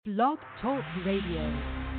Blog Talk Radio.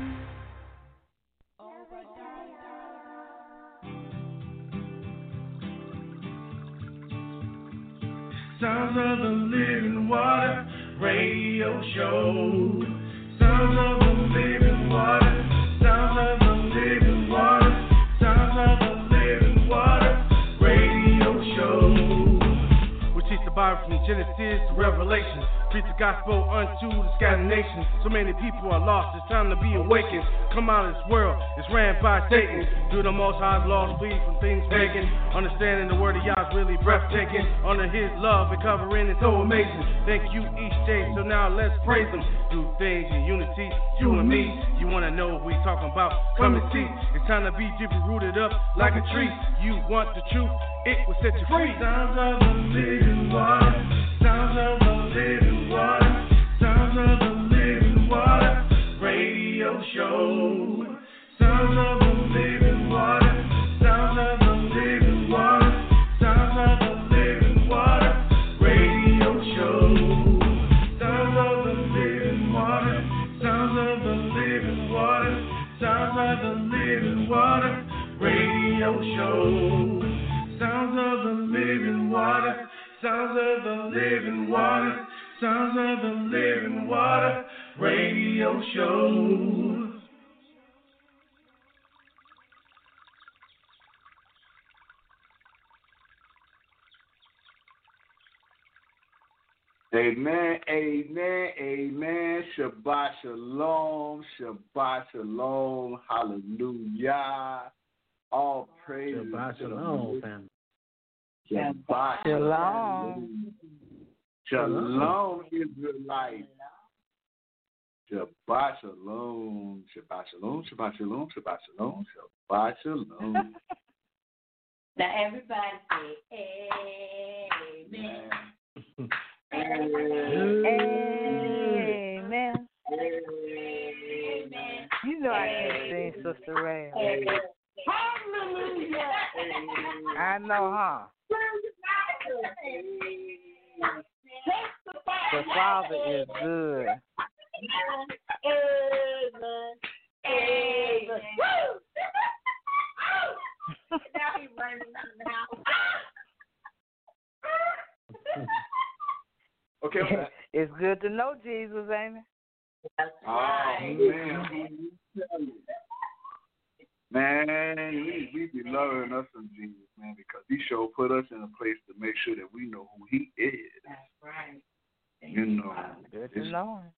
Sounds of the Living Water Radio Show. Sounds of the Living Water. Sounds of the Living Water. Sounds of the Living Water Radio Show. We teach the Bible from Genesis to Revelation. Preach the gospel unto the scattered nations. So many people are lost. It's time to be awakened. Come out of this world. It's ran by Satan. Do the Most High's laws, flee from things pagan. Understanding the word of Yah's really breathtaking. Under His love and covering is so amazing. Thank you each day. So now let's praise Him. Do things in unity, you and me. You wanna know what we talking about? Come and see. It's time to be deeply rooted up like a tree. You want the truth? It will set you free. Sounds of the living water. Sounds of the living water. Sounds of the living water. Radio show. Sounds of the living water. Sounds of the living water. Sounds of the living water. Radio show. Sounds of the living water. Sounds of the living water. Sounds of the living water. Radio show. Sounds of the living water. Sounds of the living water. Sounds of the living water. Radio show. Amen, amen, amen. Shabbat shalom, Shabbat shalom, hallelujah. All praise. Shabbat shalom, family. Shabbat shalom. Shalom, Israelite. Shabbat shalom, Shabbat shalom, Shabbat shalom, Shabbat shalom, Shabbat shalom. Now everybody say amen. Amen. Amen. You know I can't sing, Sister Ray. Hallelujah. I know, huh? The Father is good. Amen. Amen. Now he's running now. Okay. It's good to know Jesus, ain't it? Oh, man, we be loving us some Jesus, man, because He sure put us in a place to make sure that we know who He is. That's right. You know, Good to know Him.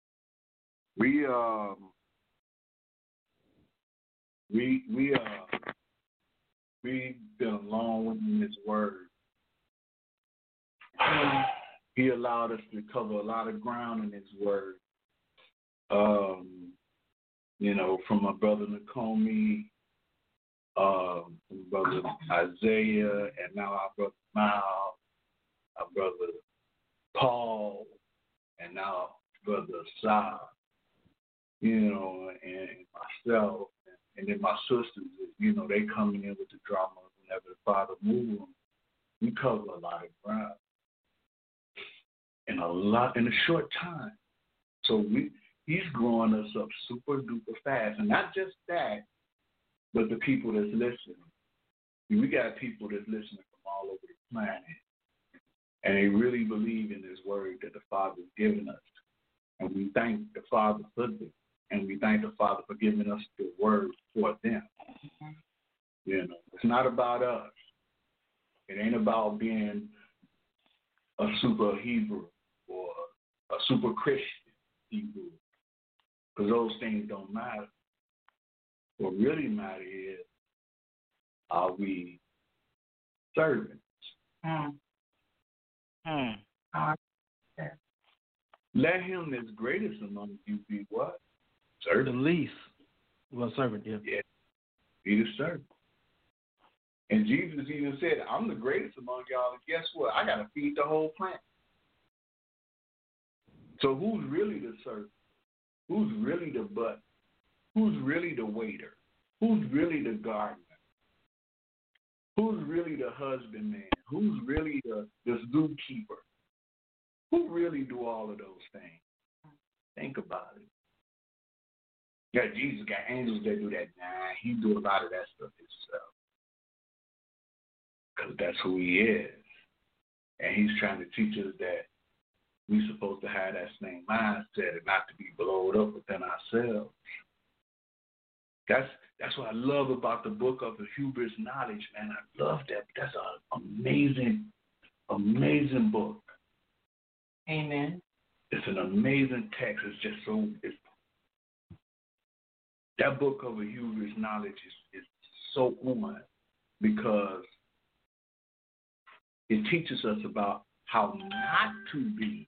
We've been along with Him in His Word. He allowed us to cover a lot of ground in His Word. You know, from my brother Nakomi, from brother Isaiah, and now our brother Miles, our brother Paul, and now brother Asad, you know, and myself, and then my sisters, you know, they coming in with the drama whenever the Father moves them. We cover a lot of ground in a short time. So He's growing us up super duper fast, and not just that, but the people that's listening. We got people that's listening from all over the planet, and they really believe in this word that the Father's given us, and we thank the Father for this, and we thank the Father for giving us the word for them. You know, it's not about us. It ain't about being a super Hebrew or a super Christian Hebrew, because those things don't matter. What really matters is, are we servants? Let him that's greatest among you be what? Servant. The least. Well, servant, yeah. Yeah. Be the servant. And Jesus even said, I'm the greatest among y'all, and guess what? I got to feed the whole planet. So who's really the servant? Who's really the butt? Who's really the waiter? Who's really the gardener? Who's really the husbandman? Who's really the zookeeper? Who really do all of those things? Think about it. Yeah, Jesus got angels that do that. Nah, he do a lot of that stuff himself. Because that's who he is. And he's trying to teach us that we're supposed to have that same mindset and not to be blowed up within ourselves. That's what I love about the book of the Hubris Knowledge, man. I love that. That's an amazing, amazing book. Amen. It's an amazing text. It's just so. That book of the Hubris Knowledge is so on because it teaches us about how not to be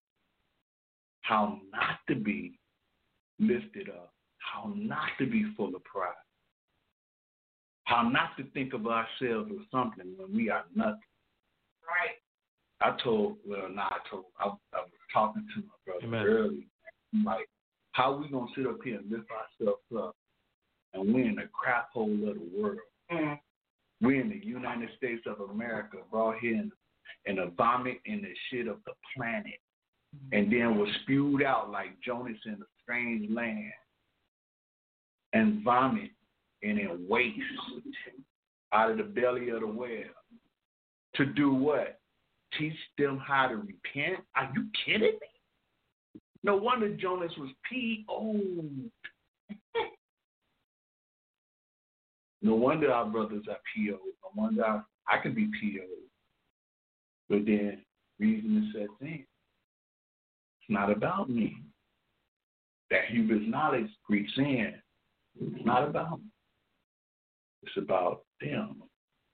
lifted up, how not to be full of pride, how not to think of ourselves as something when we are nothing. Right. I was talking to my brother earlier, like, how we going to sit up here and lift ourselves up and we're in the crap hole of the world. Mm. We're in the United States of America, brought here in the vomit and the shit of the planet, and then was spewed out like Jonas in a strange land, and vomit and in waste out of the belly of the whale. To do what? Teach them how to repent? Are you kidding me? No wonder Jonas was PO'd. No wonder our brothers are PO'd. No wonder I can be PO'd. But then reason sets in. It's not about me. That Hubris Knowledge creeps in. It's not about me. It's about them.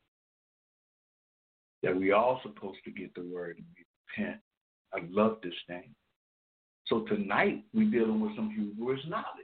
That we all supposed to get the word and repent. I love this thing. So tonight we're dealing with some Hubris Knowledge.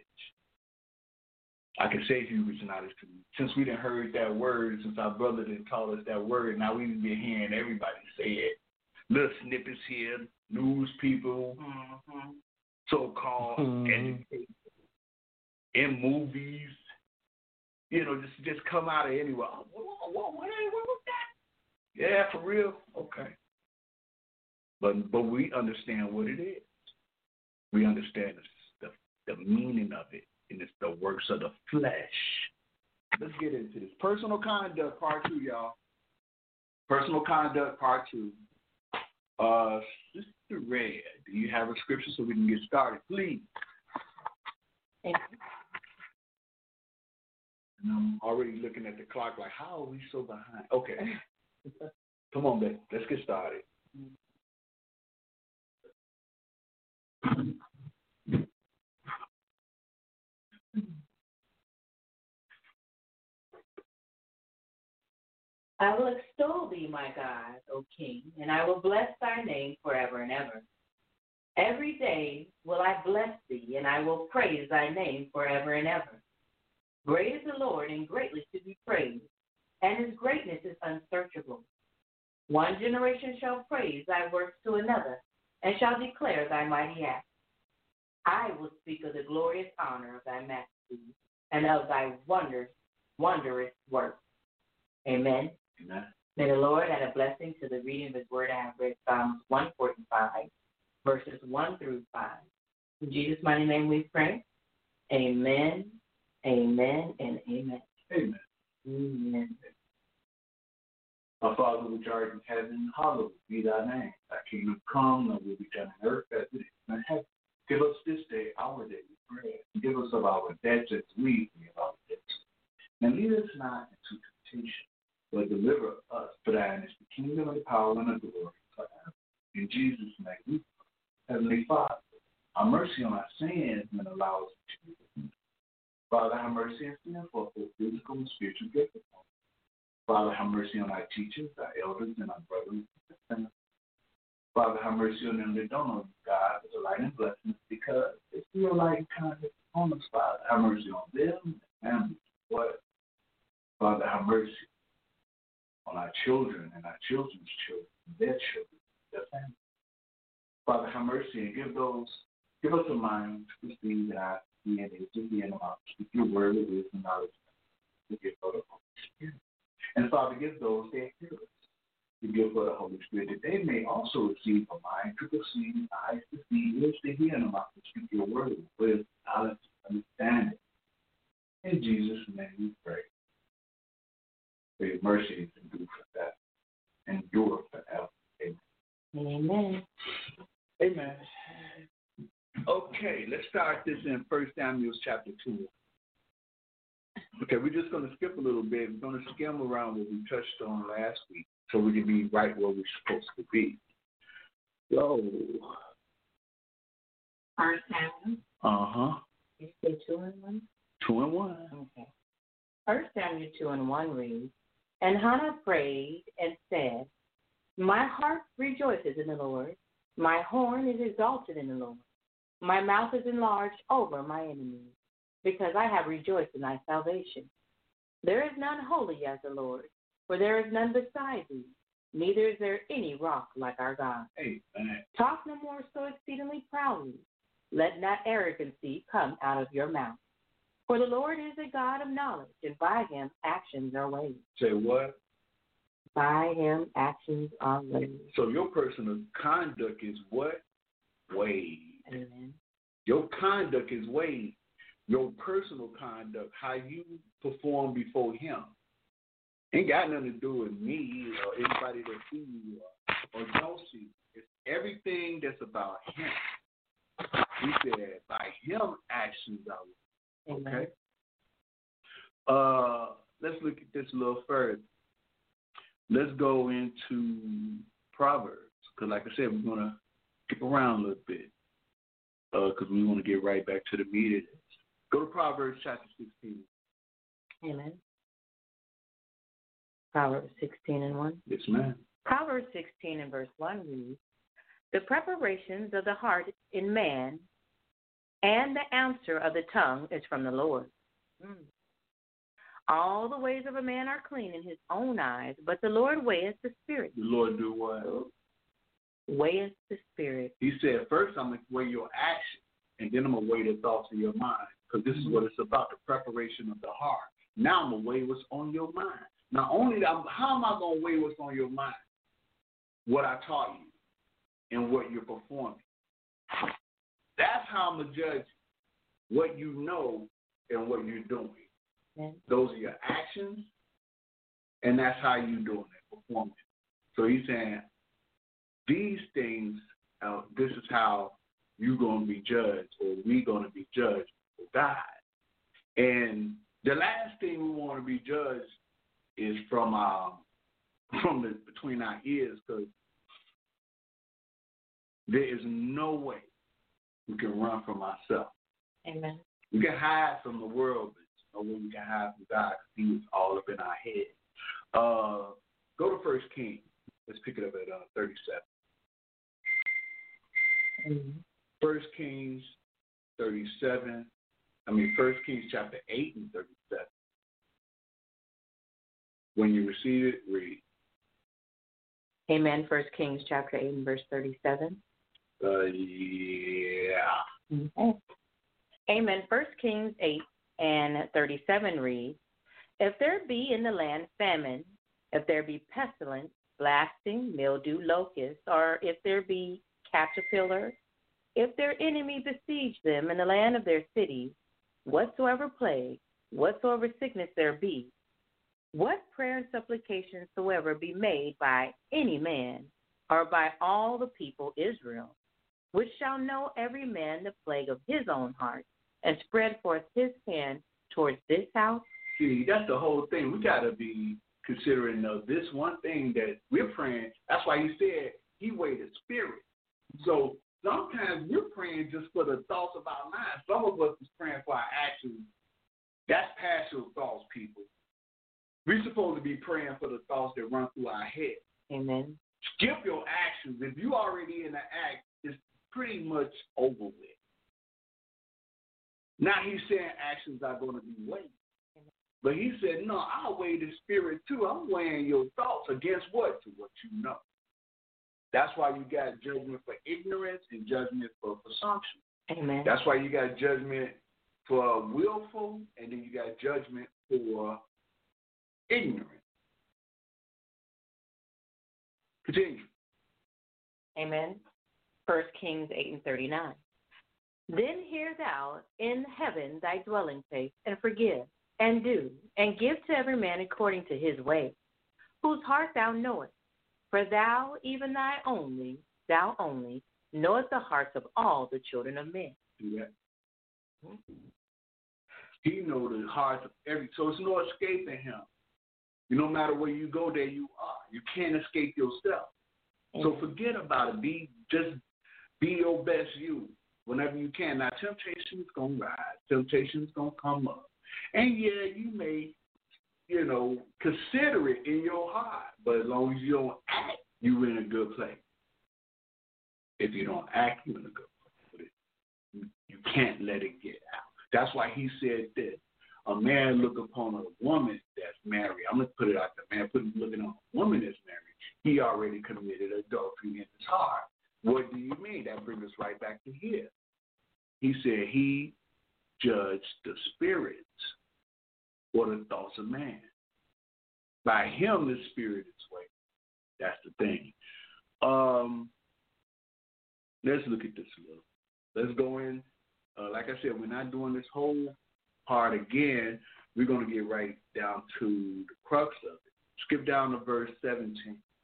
I can say Hubris Knowledge since we done heard that word, since our brother done taught us that word. Now we've been hearing everybody say it. Little snippets here, news people, so-called educators, in movies. Just come out of anywhere. Oh, what was that? Yeah, for real? Okay. But we understand what it is. We understand the meaning of it, and it's the works of the flesh. Let's get into this. Personal conduct, part 2, y'all. Personal conduct, part 2. Sister Red, do you have a scripture so we can get started, please? Thank you. And I'm already looking at the clock like, how are we so behind? Okay. Come on, babe. Let's get started. I will extol thee, my God, O King, and I will bless thy name forever and ever. Every day will I bless thee, and I will praise thy name forever and ever. Great is the Lord, and greatly to be praised, and his greatness is unsearchable. One generation shall praise thy works to another, and shall declare thy mighty acts. I will speak of the glorious honor of thy majesty, and of thy wondrous works. Amen. Amen. May the Lord add a blessing to the reading of his word. I have read Psalms 145, verses 1 through 5. In Jesus' mighty name we pray. Amen, amen, and amen. Amen. Amen. Our Father which art in heaven, hallowed be thy name. Thy kingdom come, thy will be done on earth as it is in heaven. Give us this day our daily bread. Give us of our debts as we forgive our debts. And lead us not into temptation, but deliver us. For thine is the kingdom and the power and the glory forever. In Jesus' name we pray. Heavenly Father, have mercy on our sins and allow us to be. Father, have mercy and sin for both physical and spiritual gifts. Father, have mercy on our teachers, our elders, and our brothers and sisters. Father, have mercy on them that don't know you, God, with the light and blessings, because it's your light and kindness on us, Father. Have mercy on them and their families. What? Father, have mercy on our children and our children's children, their children, their families. Father, have mercy and give us a mind to perceive that our DNA is in the mouth. Speak your word with wisdom, knowledge, to get out of the Holy Spirit. And Father, give those that hear us the gift of the Holy Spirit, that they may also receive a mind to perceive, eyes to see, ears to hear, and a mouth to speak your word with knowledge and understanding. In Jesus' name we pray. For your mercy to do for that. Endure forever. Amen. Amen. Amen. Okay, let's start this in 1 Samuel chapter 2. Okay, we're just going to skip a little bit. We're going to skim around what we touched on last week so we can be right where we're supposed to be. So. 1 Samuel. Uh-huh. You say 2 and 1? 2 and 1. Okay. 1 Samuel 2 and 1 reads, And Hannah prayed and said, My heart rejoices in the Lord. My horn is exalted in the Lord. My mouth is enlarged over my enemies, because I have rejoiced in thy salvation. There is none holy as the Lord, for there is none beside thee, neither is there any rock like our God. Amen. Talk no more so exceedingly proudly. Let not arrogancy come out of your mouth. For the Lord is a God of knowledge, and by him actions are weighed. Say what? By him actions are weighed. So your personal conduct is what? Weighed. Amen. Your conduct is weighed. Your personal conduct, how you perform before him, ain't got nothing to do with me or anybody that see you or don't see you. It's everything that's about him. He said, by him actions are weighed. Okay? Let's look at this a little further. Let's go into Proverbs, because like I said, we're going to skip around a little bit, because we want to get right back to the meat of this. Go to Proverbs chapter 16. Amen. Proverbs 16 and 1. Yes, ma'am. Proverbs 16 and verse 1 reads, The preparations of the heart in man and the answer of the tongue is from the Lord. All the ways of a man are clean in his own eyes, but the Lord weigheth the spirit. The Lord do what? Weigheth the spirit. He said, first I'm going to weigh your action, and then I'm going to weigh the thoughts of your mind, because this is what it's about, the preparation of the heart. Now I'm going to weigh what's on your mind. Not only that, how am I going to weigh what's on your mind? What I taught you and what you're performing. That's how I'm going to judge what you know and what you're doing. Amen. Those are your actions, and that's how you're doing it, performing. So he's saying, these things, this is how you're going to be judged, or we're going to be judged for God. And the last thing we want to be judged is from between our ears, because there is no way we can run from ourselves. Amen. We can hide from the world, but there's no way we can hide from God, because He is all up in our head. Go to 1 Kings. Let's pick it up at 37. Amen. 1 Kings 37. 1 Kings chapter 8 and 37. When you receive it, read. Amen. 1 Kings chapter 8 and verse 37. Yeah. Okay. Amen. 1 Kings 8 and 37 reads, If there be in the land famine, if there be pestilence, blasting, mildew, locust, or if there be caterpillar, if their enemy besiege them in the land of their cities, whatsoever plague, whatsoever sickness there be, what prayer and supplication soever be made by any man, or by all the people Israel, which shall know every man the plague of his own heart, and spread forth his hand towards this house. See, that's the whole thing. We got to be considering this one thing that we're praying. That's why He said He weighed the spirit. So sometimes we're praying just for the thoughts of our minds. Some of us is praying for our actions. That's passive thoughts, people. We're supposed to be praying for the thoughts that run through our head. Amen. Skip your actions. If you already in the act, it's pretty much over with. Now He's saying actions are going to be weighed. But He said, no, I'll weigh the spirit too. I'm weighing your thoughts against what? To what you know. That's why you got judgment for ignorance and judgment for presumption. Amen. That's why you got judgment for willful, and then you got judgment for ignorance. Continue. Amen. 1 Kings 8:39. Then hear thou in heaven thy dwelling place, and forgive, and do, and give to every man according to his way, whose heart thou knowest. For thou, even thou only, knowest the hearts of all the children of men. Do that. He knows the hearts of every. So it's no escaping him. No matter where you go, there you are. You can't escape yourself. So forget about it. Just be your best you whenever you can. Now, temptation is going to rise. Temptation is going to come up. And, yeah, you may, consider it in your heart. But as long as you don't act, you're in a good place. If you don't act, you're in a good place. But you can't let it get out. That's why he said this. A man look upon a woman that's married. I'm going to put it out there. Man looking on a woman that's married. He already committed adultery in his heart. What do you mean? That brings us right back to here. He said he judged the spirits or the thoughts of man. By him, the spirit is way. That's the thing. Let's look at this a little. Let's go in. Like I said, we're not doing this whole part again. We're going to get right down to the crux of it. Skip down to verse 17.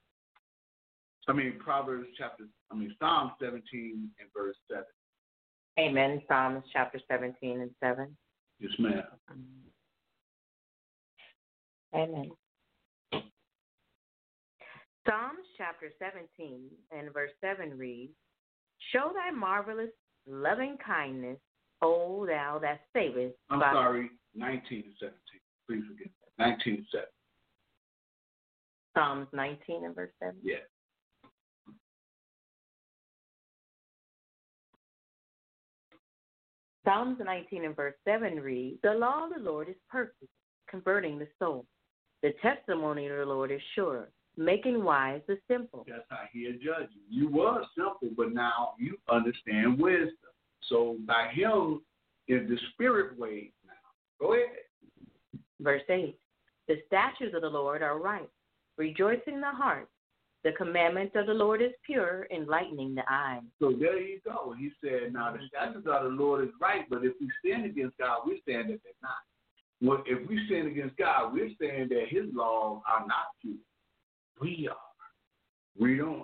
Psalm 17 and verse 7. Amen. Psalms chapter 17 and 7. Yes, ma'am. Amen. Psalms chapter 17 and verse 7 reads, Show thy marvelous loving kindness, O thou that savest. I'm sorry, 19 and 17. Please forgive me. 19 and 7. Psalms 19 and verse 7? Yeah. Psalms 19 and verse 7 reads, The law of the Lord is perfect, converting the soul. The testimony of the Lord is sure, making wise the simple. That's how he'll judge you. You were simple, but now you understand wisdom. So by him is the spirit way now. Go ahead. Verse 8, The statutes of the Lord are right, rejoicing the heart. The commandment of the Lord is pure, enlightening the eyes. So there you go. He said, now the statutes of the Lord is right, but if we sin against God, we're saying that they're not. Well, if we sin against God, we're saying that his laws are not pure. We are. Read on.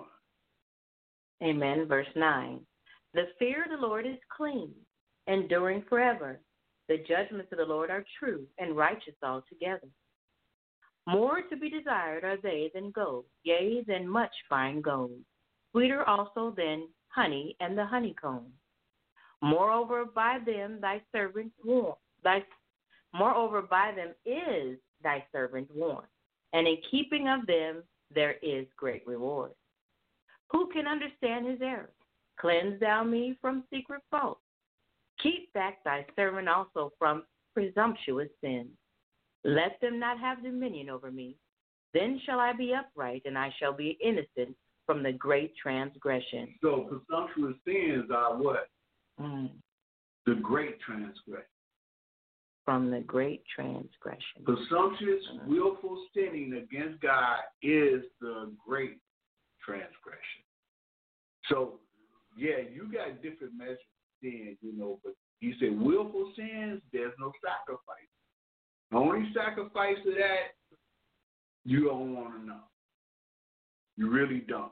Amen. Verse 9. The fear of the Lord is clean, enduring forever. The judgments of the Lord are true and righteous altogether. More to be desired are they than gold, yea, than much fine gold. Sweeter also than honey and the honeycomb. Moreover, by them thy servant warned. Moreover, by them is thy servant warned, and in keeping of them there is great reward. Who can understand his error? Cleanse thou me from secret faults. Keep back thy servant also from presumptuous sin. Let them not have dominion over me. Then shall I be upright, and I shall be innocent from the great transgression. So presumptuous sins are what? The great transgression. From the great transgression. Presumptuous, willful sinning against God is the great transgression. So, yeah, you got different measures of sin, but he said willful sins, there's no sacrifice. The only sacrifice to that, you don't want to know. You really don't.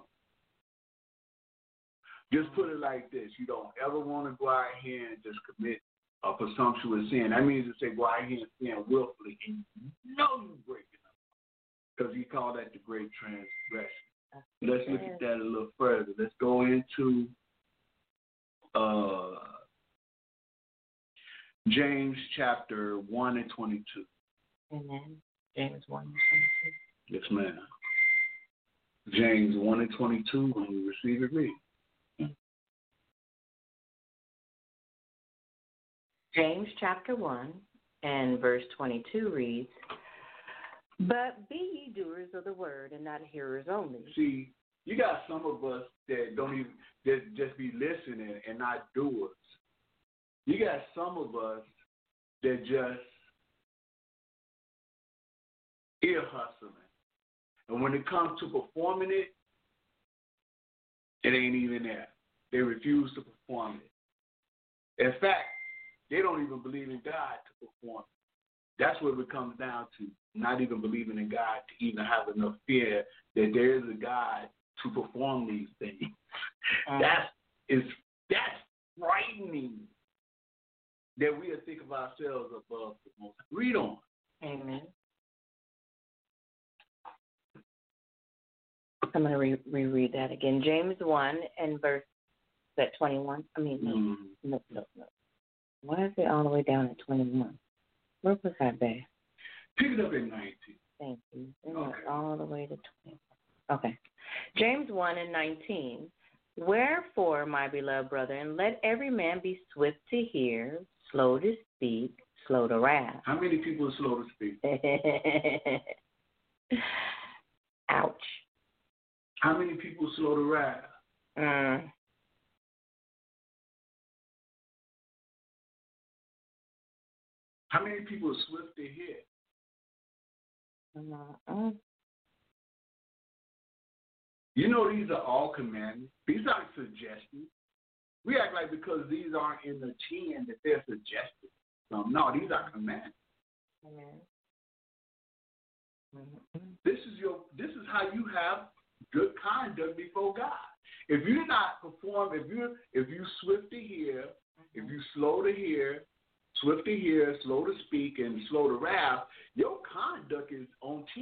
Just put it like this. You don't ever want to go out here and just commit a presumptuous sin. That means to say go out here and sin willfully, and you know you're breaking up. Because he called that the great transgression. Let's look at that a little further. Let's go into James chapter 1 and 22. Amen. James 1 and 22. Yes, ma'am. James 1 and 22, when you receive it, read. James chapter 1 and verse 22 reads, But be ye doers of the word and not hearers only. See, you got some of us that don't even just be listening and not doers. You got some of us that just ear hustling. And when it comes to performing it, It ain't even there. They refuse to perform it. In fact, they don't even believe in God to perform it. That's what it comes down to, not even believing in God to even have enough fear that there is a God to perform these things. That's frightening that we think of ourselves above the most. Read on. Amen. I'm going to reread that again. James 1 and verse 21. No. Why is it all the way down at 21? Where was that there? Pick it up at 19. Thank you. Okay. All the way to 21. Okay. James 1 and 19. Wherefore, my beloved brethren, let every man be swift to hear, slow to speak, slow to wrath. How many people are slow to speak? Ouch. How many people are slow to wrath? How many people are swift to hear? You know, these are all commandments. These aren't suggestions. We act like because these aren't in the 10 that they're suggested. No, these are commandments. Amen. This is how you have good conduct before God. If you're not performing, if you swift to hear, if you slow to hear, swift to hear, slow to speak, and slow to wrath, your conduct is on 10.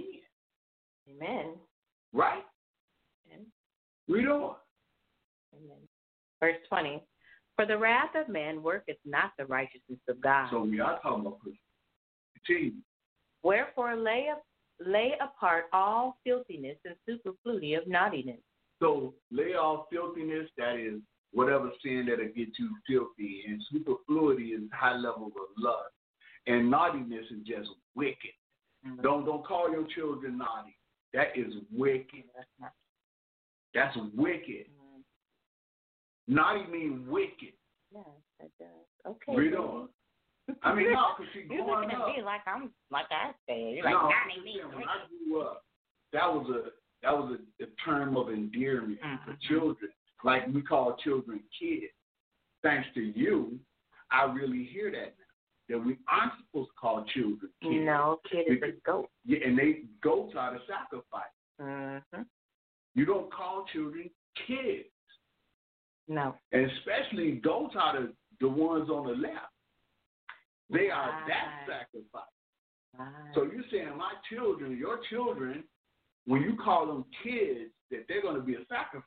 Amen. Right? Amen. Read on. Amen. Verse 20. For the wrath of man worketh not the righteousness of God. So we are talking about continue. Wherefore lay apart all filthiness and superfluity of naughtiness. So lay off filthiness, that is whatever sin that'll get you filthy, and superfluity is high levels of lust, and naughtiness is just wicked. Mm-hmm. Don't call your children naughty. That is wicked. That's wicked. Mm-hmm. Naughty means wicked. Yes, that does. Okay. Read on. I mean, no, because she's you're growing looking up. at me like I said. You're no, like, when I grew up, that was a term of endearment for children. Like we call children kids. Thanks to you, I really hear that now. That we aren't supposed to call children kids. No, kid is a goat. Yeah, and goats are the sacrifice. Mm-hmm. You don't call children kids. No. And especially goats are the ones on the left. They are that sacrifice. Right. So you're saying your children, when you call them kids, that they're going to be a sacrifice.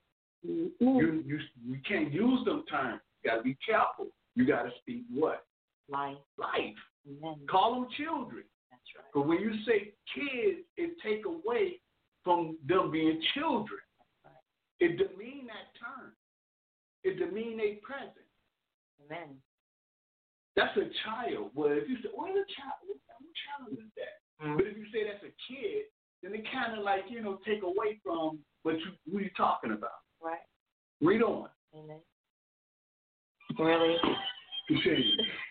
Mm-hmm. You can't use them terms. You got to be careful. You got to speak what? Life. Mm-hmm. Call them children. That's right. But when you say kids, it take away from them being children. That's right. It demean that term. It demean a present. Amen. That's a child. Well, if you say, what child is that? Mm-hmm. But if you say that's a kid, then it kind of take away from who you're talking about. Right. Read on. Amen. Really? Continue.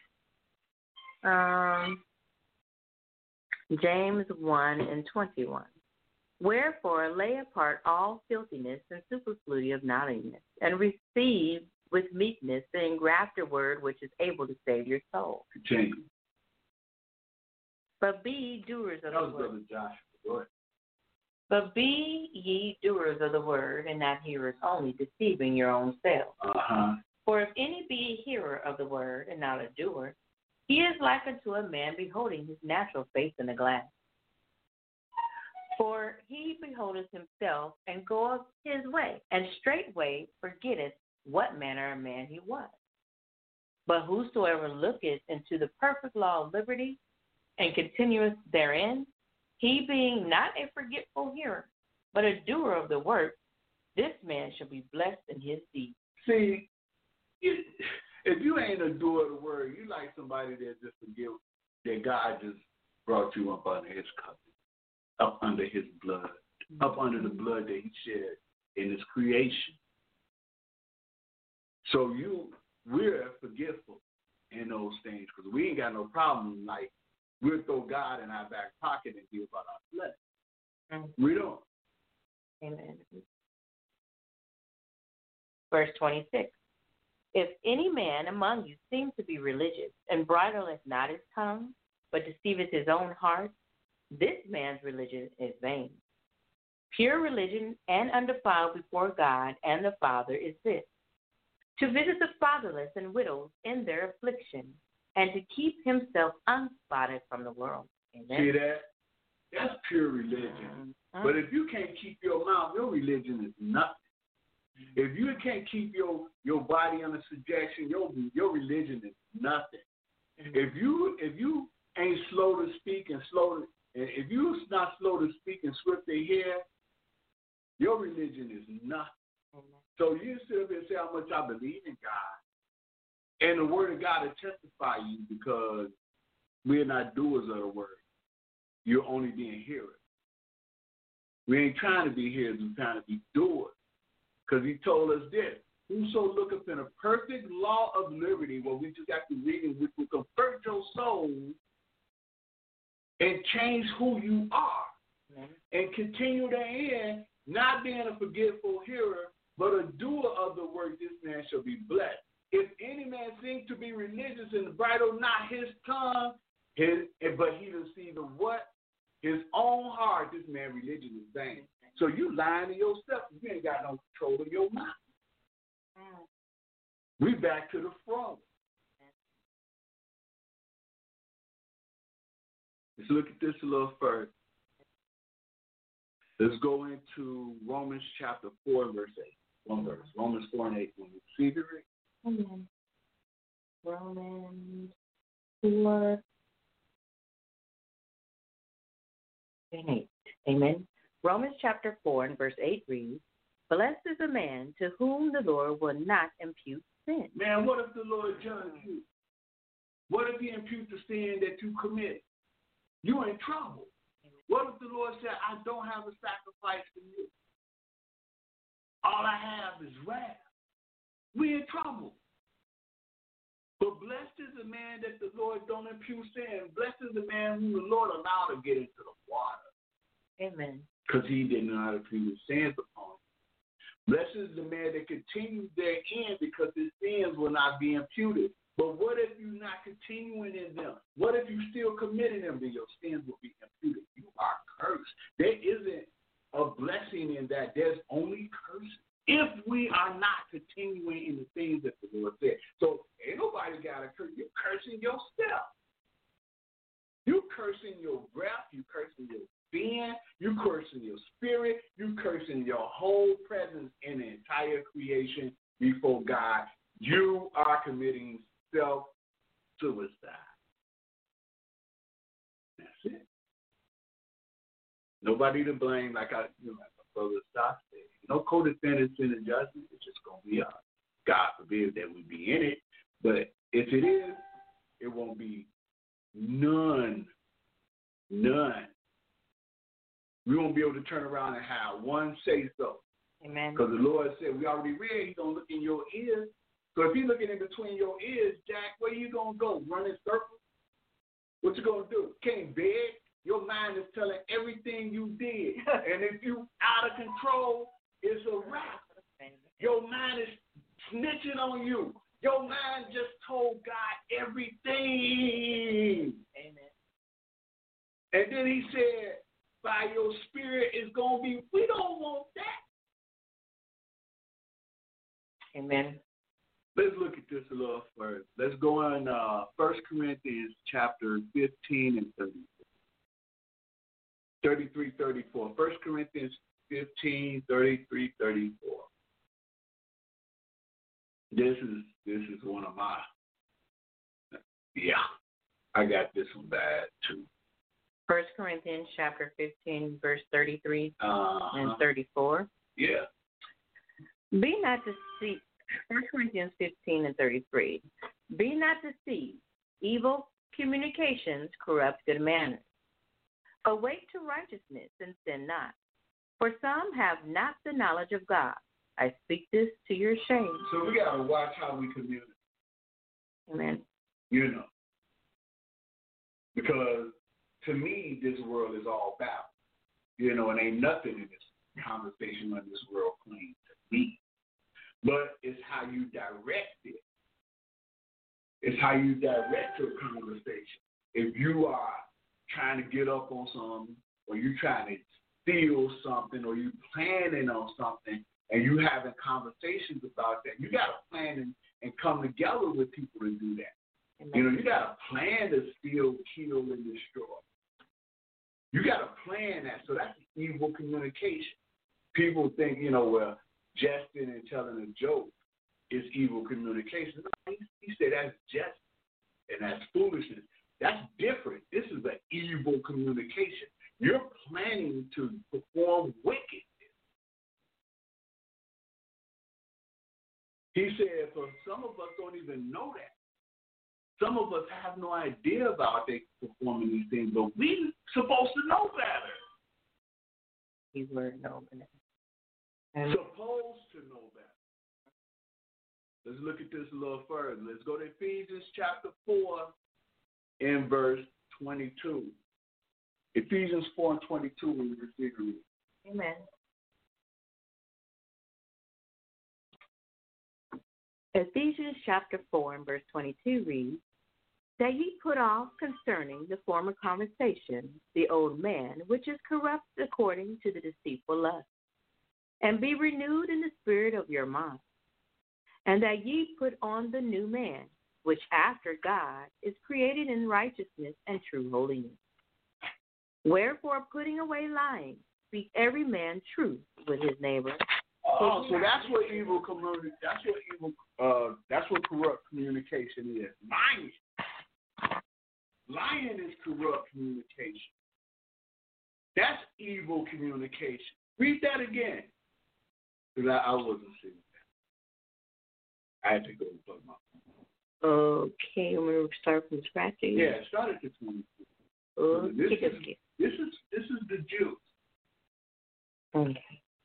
James 1 and 21. Wherefore lay apart all filthiness and superfluity of naughtiness, and receive with meekness the engrafted word which is able to save your soul. Continue. But be ye doers of the word. Brother Joshua. Go ahead. But be ye doers of the word, and not hearers only, deceiving your own selves. Uh-huh. For if any be a hearer of the word, and not a doer, he is like unto a man beholding his natural face in a glass. For he beholdeth himself, and goeth his way, and straightway forgetteth what manner of man he was. But whosoever looketh into the perfect law of liberty, and continueth therein, he being not a forgetful hearer, but a doer of the work, this man shall be blessed in his deed. See, if you ain't a doer of the word, you like somebody that just forget that God just brought you up under his covenant, up under his blood, up under the blood that he shed in his creation. So we're forgetful in those things because we ain't got no problem. Like, we'll throw God in our back pocket and be about our flesh. Mm-hmm. Read on. Amen. Verse 26. If any man among you seems to be religious, and bridleth not his tongue, but deceiveth his own heart, this man's religion is vain. Pure religion and undefiled before God and the Father is this, to visit the fatherless and widows in their affliction, and to keep himself unspotted from the world. Amen. See that? That's pure religion. Mm-hmm. But if you can't keep your mouth, your religion is nothing. If you can't keep your body under subjection, your religion is nothing. Mm-hmm. If you ain't slow to speak and if you're not slow to speak and swift to hear, your religion is nothing. Mm-hmm. So you sit up and say how much I believe in God, and the word of God will testify you, because we're not doers of the word. You're only being hearers. We ain't trying to be hearers, we're trying to be doers. Because he told us this, whoso looketh in a perfect law of liberty, what we just got to reading, which will convert your soul and change who you are. Mm-hmm. And continue therein, not being a forgetful hearer, but a doer of the word, this man shall be blessed. If any man seems to be religious and bridle not his tongue, but he deceiveth what? His own heart, this man religion is vain. So you lying to yourself. You ain't got no control of your mouth. We back to the front. Let's look at this a little further. Let's go into Romans chapter 4 and verse 8. One verse. Romans 4 and 8. When you see the read. Amen. Romans 4 and 8. Amen. Romans chapter 4 and verse 8 reads, blessed is the man to whom the Lord will not impute sin. Man, what if the Lord judge you? What if he imputes the sin that you commit? You're in trouble. What if the Lord said, I don't have a sacrifice for you? All I have is wrath. We're in trouble. But blessed is the man that the Lord don't impute sin. Blessed is the man whom the Lord allowed to get into the water. Amen. Because he didn't know how to impute his sins upon him. Blessed is the man that continues therein, because his sins will not be imputed. But what if you're not continuing in them? What if you're still committing them? Then your sins will be imputed. You are cursed. There isn't a blessing in that. There's only curse if we are not continuing in the things that the Lord said. So ain't nobody got to curse. You're cursing yourself. You're cursing your breath. You're cursing your being. You're cursing your spirit. You're cursing your whole presence in the entire creation before God. You are committing self-suicide. That's it. Nobody to blame, like my brother Stock said. No co-defendants in the judgment. It's just going to be us. God forbid that we be in it. But if it is, it won't be none. None. We won't be able to turn around and have one say so. Amen. Because the Lord said, we already read, he's going to look in your ears. So if he's looking in between your ears, Jack, where you going to go? Run in circles? What you going to do? Can't beg? Your mind is telling everything you did. And if you out of control, it's a wrap. Your mind is snitching on you. Your mind just told God everything. Amen. And then he said, by your spirit, it's going to be, we don't want that. Amen. Let's look at this a little further. Let's go on 1 Corinthians chapter 15 and 33, 34. 1 Corinthians 15, 33, 34. This is one of my, I got this one bad too. 1 Corinthians chapter 15, verse 33 and 34. Yeah. Be not deceived. 1 Corinthians 15 and 33. Be not deceived. Evil communications corrupt good manners. Awake to righteousness and sin not. For some have not the knowledge of God. I speak this to your shame. So we got to watch how we communicate. Amen. Because to me, this world is all about. And ain't nothing in this conversation on this world clean to me. But it's how you direct it. It's how you direct your conversation. If you are trying to get up on something, or you trying to steal something, or you planning on something, and you having conversations about that, you got to plan and come together with people to do that. Amen. You know, you got to plan to steal, kill, and destroy. You got to plan that. So that's evil communication. People think, you know, well, jesting and telling a joke is evil communication. No, he said that's jest and that's foolishness. That's different. This is an evil communication. You're planning to perform wickedness. He said, for some of us don't even know that. Some of us have no idea about they performing these things, but we're supposed to know better. These words know better. Supposed to know better. Let's look at this a little further. Let's go to Ephesians chapter 4 and verse 22. Ephesians 4 and 22 in the refrigerator. Amen. Ephesians chapter 4 and verse 22 reads, that ye put off concerning the former conversation the old man, which is corrupt according to the deceitful lust, and be renewed in the spirit of your mind, and that ye put on the new man, which after God is created in righteousness and true holiness. Wherefore, putting away lying, speak every man truth with his neighbor. Oh, so that's what evil that's what corrupt communication is. Lying. Lying is corrupt communication. That's evil communication. Read that again. Because I wasn't seeing that. I had to go and plug my phone. Okay, I'm going to start from scratch again. Yeah, start at the 22. This is the Jews. Okay.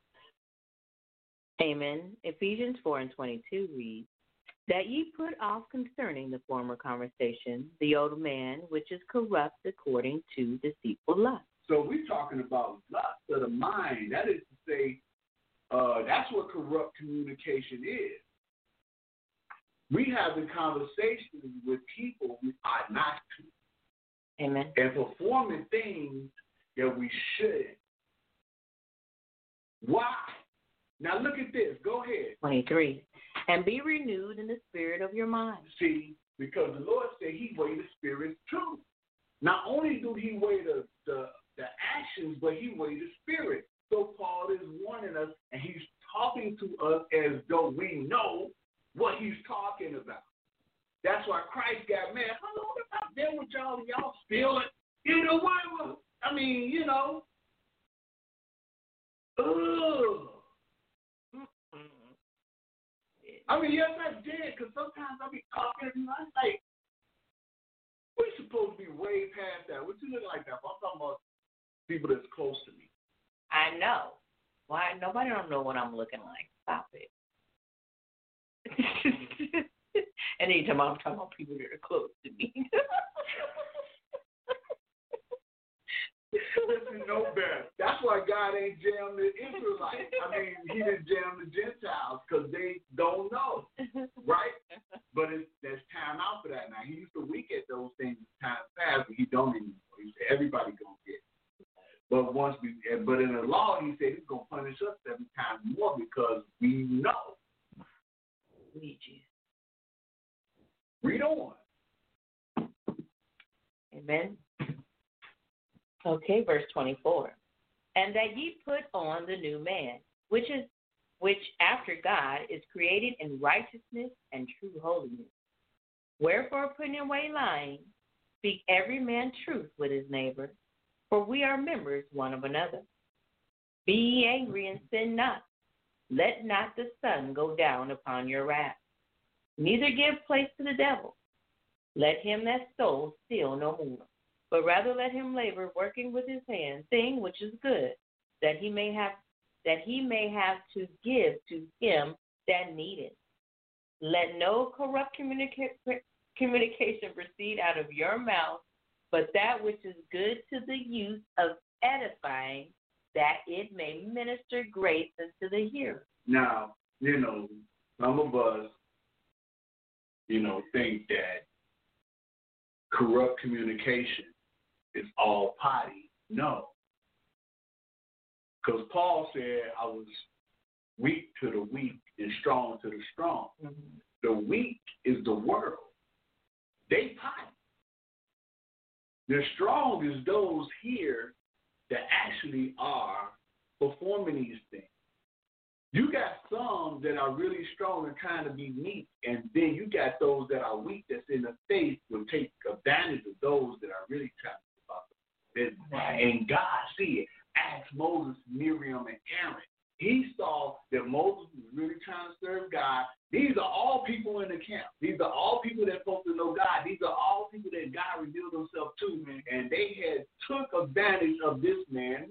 Amen. Ephesians 4 and 22 reads, that ye put off concerning the former conversation the old man, which is corrupt according to deceitful lust. So we're talking about lust of the mind. That is to say, that's what corrupt communication is. We have the conversations with people we ought not to. Amen. And performing things that we shouldn't. Why? Now look at this. Go ahead. 23. And be renewed in the spirit of your mind. See, because the Lord said he weighed the spirit too. Not only do he weigh the actions, but he weighed the spirit. So Paul is warning us, and he's talking to us as though we know what he's talking about. That's why Christ got mad. How long have I been with y'all and y'all still in the Bible? I mean, you know. Ugh. I mean, yes, I did, because sometimes I be talking and I'm like, we're supposed to be way past that. What you look like that? I'm talking about people that's close to me. I know. Why? Nobody don't know what I'm looking like. Stop it. And anytime I'm talking about people that are close to me. Listen, no better. That's why God ain't jammed the Israelites. I mean, he didn't jam the Gentiles because they don't know, right? But there's time out for that now. He used to wink at those things as time passed, but he don't anymore. He said everybody gonna get it. But but in the law, he said he's gonna punish us 7 times more because we know. Read on. Amen. Okay, verse 24. And that ye put on the new man, which after God is created in righteousness and true holiness. Wherefore, putting away lying, speak every man truth with his neighbor, for we are members one of another. Be ye angry and sin not. Let not the sun go down upon your wrath. Neither give place to the devil. Let him that stole steal no more, but rather let him labor, working with his hands, thing which is good, that he may have to give to him that needeth. Let no corrupt communication proceed out of your mouth, but that which is good to the use of edifying, that it may minister grace unto the hearer. Now, you know, some of us, think that corrupt communication is all potty. No. Because Paul said, I was weak to the weak and strong to the strong. Mm-hmm. The weak is the world. They potty. The strong is those here that actually are performing these things. You got some that are really strong and trying to be meek, and then you got those that are weak that's in the faith will take advantage of those that are really trying to do about the business. Right. And God see it. Ask Moses, Miriam, and Aaron. He saw that Moses was really trying to serve God. These are all people in the camp. These are all people that supposed to know God. These are all people that God revealed himself to, and they had took advantage of this man.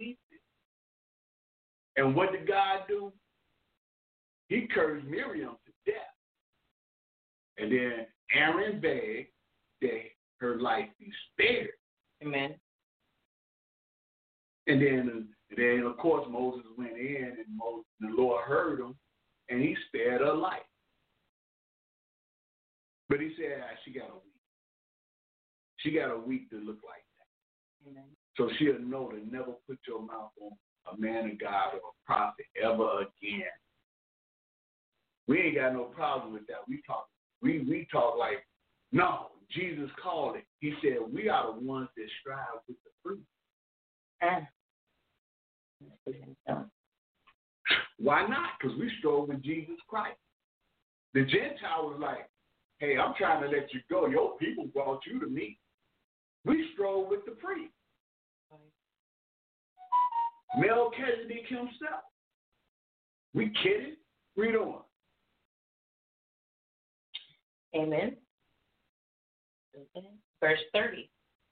And what did God do? He cursed Miriam to death. And then Aaron begged that her life be spared. Amen. And then of course, Moses went in, and the Lord heard him, and he spared her life. But he said she got a week. She got a week to look like that. Amen. So she'll know to never put your mouth on a man of God or a prophet ever again. We ain't got no problem with that. We talk like, no, Jesus called it. He said, we are the ones that strive with the fruit. Why not? Because we strove with Jesus Christ. The Gentile was like, hey, I'm trying to let you go. Your people brought you to me. We strove with the priest. Melchizedek himself. We kidding? Read on. Amen. Verse 30.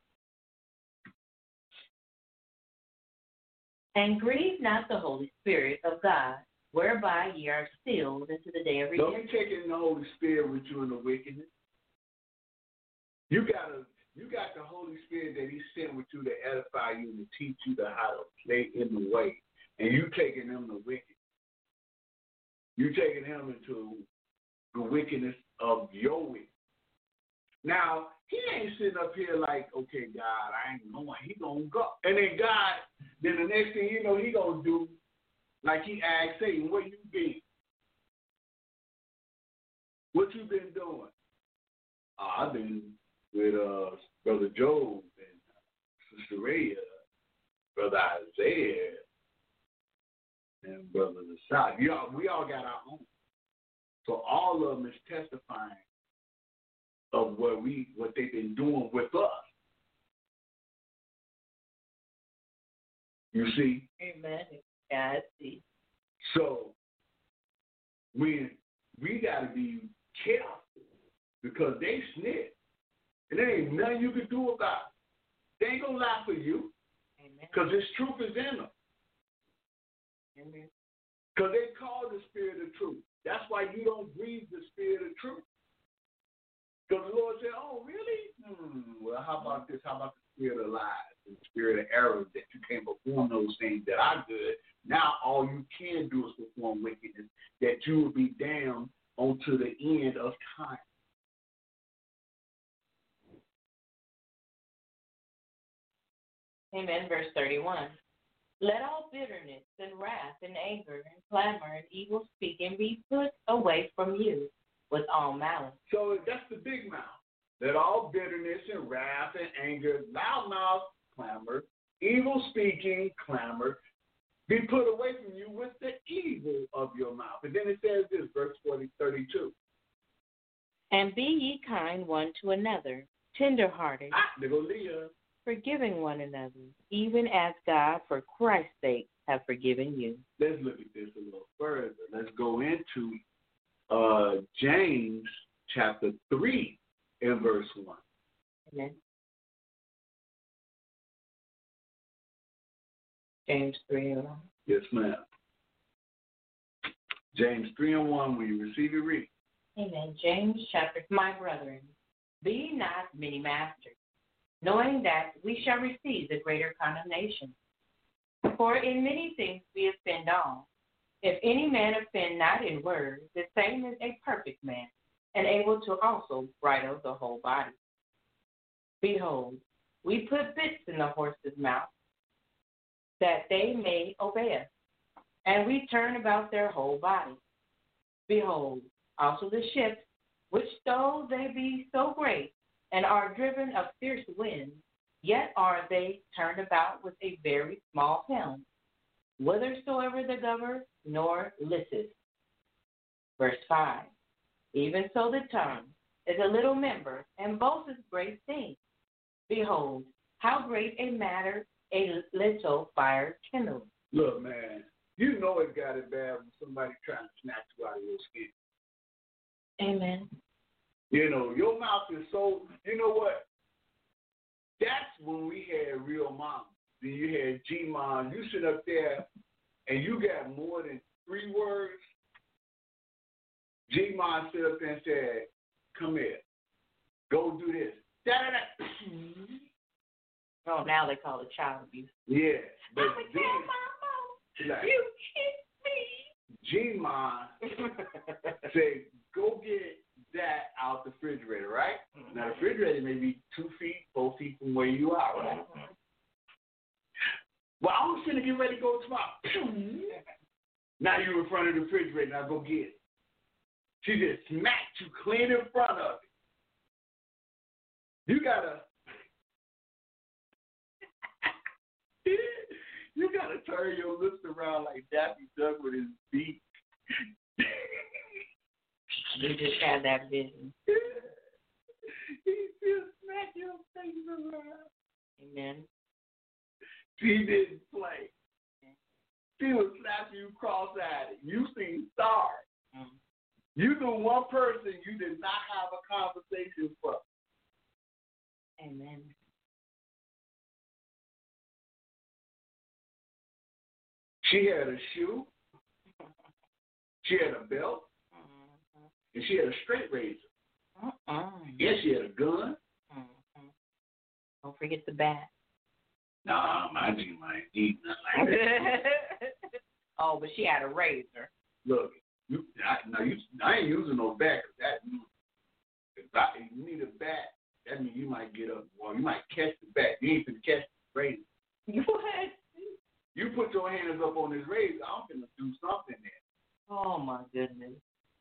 And grieve not the Holy Spirit of God, whereby ye are sealed into the day of redemption. Don't take in the Holy Spirit with you in the wickedness. You got the Holy Spirit that he sent with you to edify you and to teach you how to play in the way. And you taking him the wicked. You taking him into the wickedness of your wickedness. Now, he ain't sitting up here like, okay, God, I ain't going. He gonna go. And then God, then the next thing you know, he gonna do like he asked Satan, where you been? What you been doing? I've been with Brother Job and Sister Rhea, Brother Isaiah, and Brother Nasai. We all got our own. So all of them is testifying of what they've been doing with us. You see? Amen. Yeah, I see. So we got to be careful because they snitch. And there ain't nothing you can do about it. They ain't going to lie for you because this truth is in them. Because they call the spirit of truth. That's why you don't breathe the spirit of truth. Because the Lord said, oh, really? Well, how about this? How about the spirit of lies and the spirit of error that you can't perform those things that are good? Now all you can do is perform wickedness, that you will be damned unto the end of time. Amen. Verse 31. Let all bitterness and wrath and anger and clamor and evil speaking be put away from you with all malice. So that's the big mouth. Let all bitterness and wrath and anger, loud mouth, clamor, evil speaking, clamor, be put away from you with the evil of your mouth. And then it says this, verse 32. And be ye kind one to another, tenderhearted, there go Leah. Forgiving one another, even as God, for Christ's sake, have forgiven you. Let's look at this a little further. Let's go into James chapter 3 and verse 1. Amen. James 3 and 1. Yes, ma'am. James 3 and 1, when you receive it, read. Amen. James chapter, my brethren, be not many masters, knowing that we shall receive the greater condemnation. For in many things we offend all. If any man offend not in word, the same is a perfect man, and able to also bridle the whole body. Behold, we put bits in the horse's mouth, that they may obey us, and we turn about their whole body. Behold, also the ships, which though they be so great, and are driven of fierce winds, yet are they turned about with a very small helm, whithersoever the governor nor listeth. Verse 5, even so the tongue is a little member, and boasteth great things. Behold, how great a matter a little fire kindles. Look, man, you know it got it bad when somebody trying to snatch you out of your skin. Amen. You know, your mouth is so, you know what? That's when we had real mom. Then you had G-Mom. You sit up there and you got more than 3 words. G-Mom sit up there and said, come here. Go do this. Da-da-da. Oh, now they call it child abuse. Yeah. But I'm going to tell Mama, like, you hit me. G-Mom said, go get that out the refrigerator, right? Mm-hmm. Now, the refrigerator may be 2 feet, 4 feet from where you are, right? Mm-hmm. Well, I'm sitting here ready to go tomorrow. Now you're in front of the refrigerator. Now go get it. She just smacked you clean in front of it. You gotta turn your lips around like Daffy Duck with his beak. You just had that vision. He just smacked your face around. Amen. She didn't play. She was slapping you cross-eyed. You seen stars. Mm-hmm. You knew one person you did not have a conversation for. Amen. She had a shoe. She had a belt. Mm-hmm. And she had a straight razor. Yes, she had a gun. Mm-hmm. Don't forget the bat. Nah, my G might need nothing like that. Oh, but she had a razor. Look, I ain't using no bat. If you need a bat, that means you might get up. Well, you might catch the bat. You ain't gonna catch the razor. What? You put your hands up on this razor, I'm gonna do something there. Oh my goodness.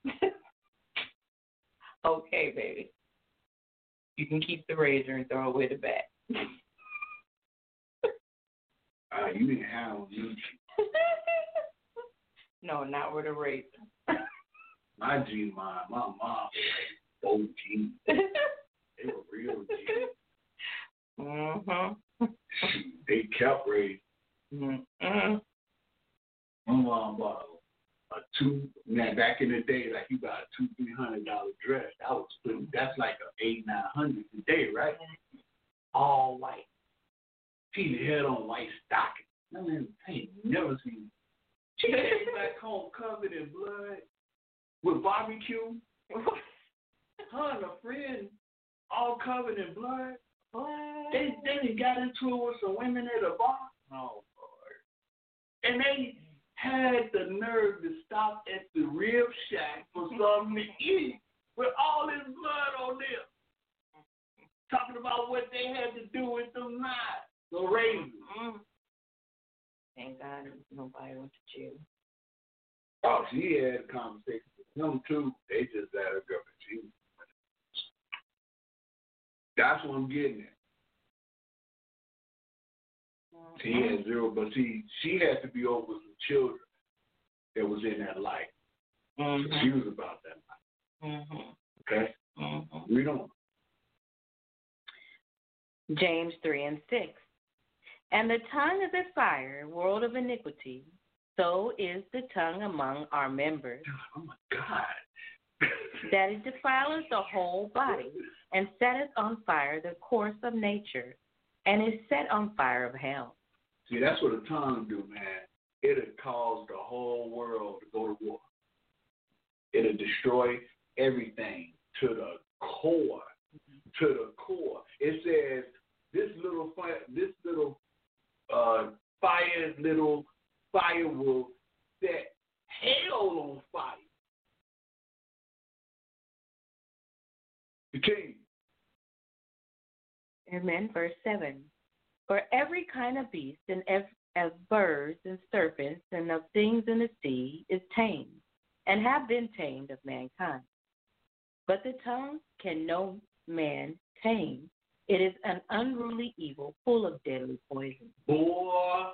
Okay, baby. You can keep the razor and throw away the bat. You didn't have you. No, not with a razor. My mom was old G. They were real G. Mm-hmm. They kept razors. Mm-hmm. My mom bought back in the day, like you got a $200-$300 dress. That's like a $800-$900 today, right? All white. She had on white stockings. I ain't never seen. She came back home covered in blood with barbecue. Her and a friend all covered in blood. What? They got into it with some women at a bar. Oh, Lord. And they had the nerve to stop at the rib shack for something to eat with all this blood on them. Talking about what they had to do with them knives, the razors. Mm-hmm. Thank God nobody went to jail. Oh, she had a conversation with them too. They just let her go. That's what I'm getting at. She had zero, but she had to be over some children that was in that life. Mm-hmm. So she was about that life. Mm-hmm. Okay? Mm-hmm. Read on. James 3:6. And the tongue is a fire, world of iniquity. So is the tongue among our members. Oh, my God. That it defileth the whole body, and setteth on fire the course of nature, and is set on fire of hell. See, that's what a tongue do, man. It'll cause the whole world to go to war. It'll destroy everything to the core. Mm-hmm. To the core. It says this little fire will set hell on fire. The king. Amen. Verse 7. For every kind of beast and of birds and serpents and of things in the sea is tamed, and have been tamed of mankind. But the tongue can no man tame. It is an unruly evil, full of deadly poison. Boy.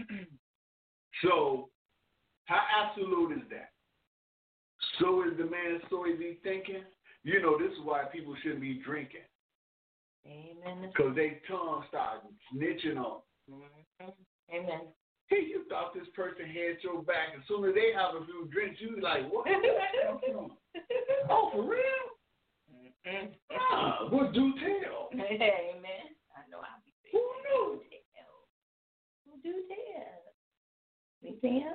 So, how absolute is that? So is the man, so is he thinking? You know, this is why people shouldn't be drinking. Amen. Because they tongue start snitching on. Mm-hmm. Amen. Hey, you thought this person had your back. As soon as they have a few drinks, you like, what? Oh, for real? Mm-hmm. Ah, what do tell? Amen. I know I'll be saying. Who knew? Who do tell? Me tell?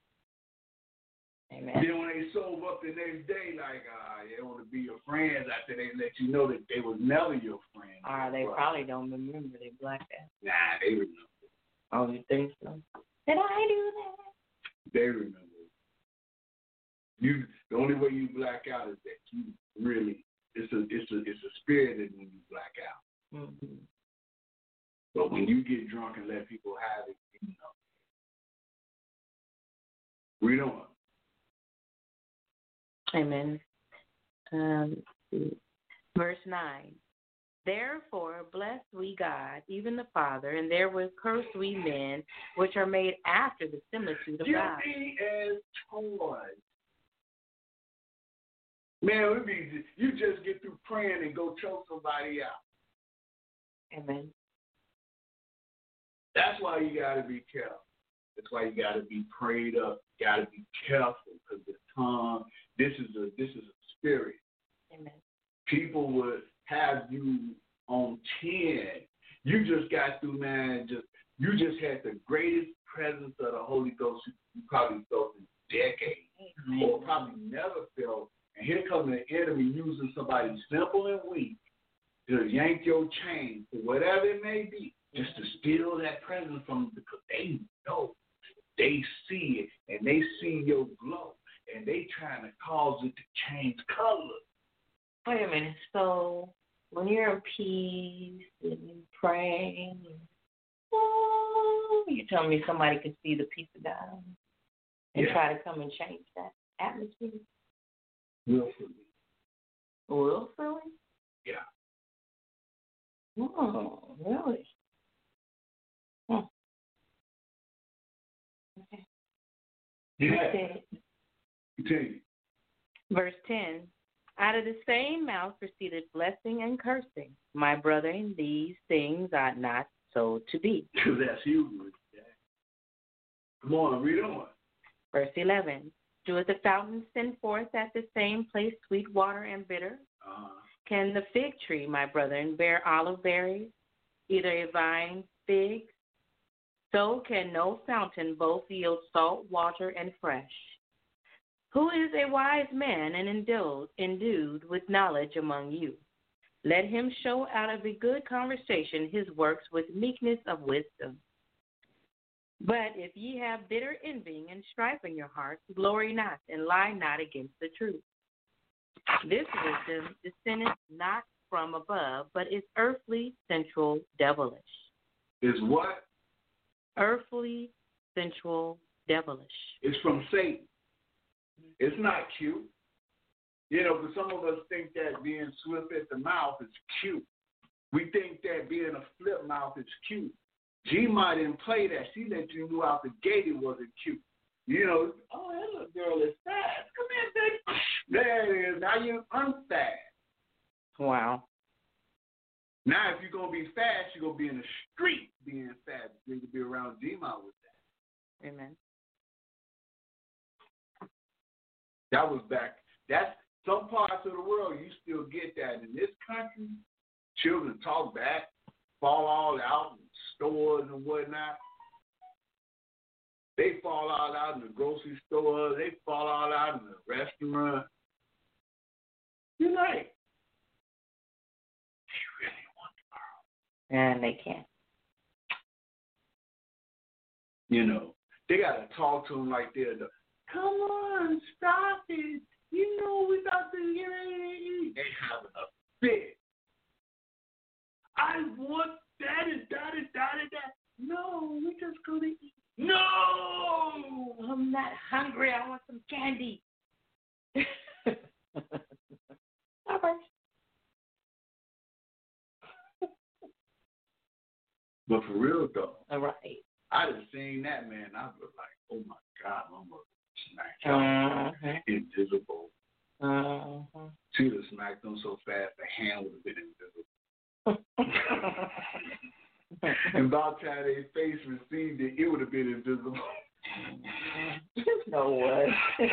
Amen. Then when they sober up the next day, like, they want to be your friends after they let you know that they was never your friend. Or they probably don't remember they blacked out. Nah, they remember. Oh, you think so? Did I do that? They remember. You, the only way you black out is that you really, it's a spirit that when you black out. Mm-hmm. But when you get drunk and let people have it, you know. Read on. Amen. Verse 9. Therefore bless we God, even the Father, and therewith curse we men, which are made after the similitude of God. Guilty as toys. Man, you just get through praying and go choke somebody out. Amen. That's why you got to be careful. That's why you got to be prayed up. You got to be careful because the tongue. This is a spirit. Amen. People would have you on 10. You just got through, man. You just had the greatest presence of the Holy Ghost you probably felt in decades, Amen. or probably never felt. And here comes the enemy using somebody simple and weak to yank your chain for whatever it may be, just to steal that presence from them because they know, they see it, and they see your glow, and they trying to cause it to change color. Wait a minute. So when you're in peace and you praying, you telling me somebody could see the peace of God and try to come and change that atmosphere? Willfully. Willfully? Yeah. Oh, really? Okay. Yeah. Continue. Verse 10. Out of the same mouth proceeded blessing and cursing. My brethren, these things ought not so to be. That's you. Come on, read on. Verse 11. Doeth the fountain send forth at the same place sweet water and bitter? Can the fig tree, my brethren, bear olive berries, either a vine figs? So can no fountain both yield salt water and fresh. Who is a wise man and endued with knowledge among you? Let him show out of a good conversation his works with meekness of wisdom. But if ye have bitter envying and strife in your hearts, glory not, and lie not against the truth. This wisdom descendeth not from above, but is earthly, sensual, devilish. Is what? Earthly, sensual, devilish. It's from Satan. It's not cute. You know, because some of us think that being swift at the mouth is cute. We think that being a flip mouth is cute. G-Ma didn't play that. She let you know out the gate it wasn't cute. You know, oh, that little girl is fast. Come here, baby. There it is. Now you're unfast. Wow. Now, if you're going to be fast, you're going to be in the street being fast. You're going to be around G-Ma with that. Amen. That was back. That's some parts of the world you still get that. In this country, children talk back, fall all out in stores and whatnot. They fall all out in the grocery store. They fall all out in the restaurant. You're like, they really want the girl. And they can't. You know, they got to talk to them like they're the Come on, stop it. You know we about to get ready to eat. They having a fit. I want that. No, we're just going to eat. No! I'm not hungry. I want some candy. All right. But for real, though, All right. I done seen that, man. I was like, oh, my God, I'm going to smack y'all. Invisible. She would have smacked them so fast, the hand would have been invisible. And about time their face received it, it would have been invisible. You know what?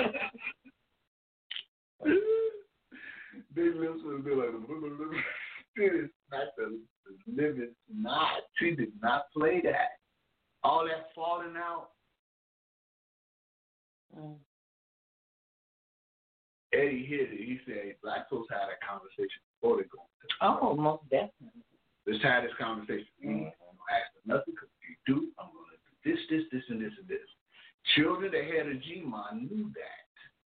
They lips would have been like, she did smack the living snot. She did not play that. All that falling out. Eddie hit it. He said, Black folks had a conversation before they go into the Oh, most definitely. Let's have this conversation. I'm going to ask them nothing because if you do, I'm going to do this, and this, and this. Children that had a GMON knew that.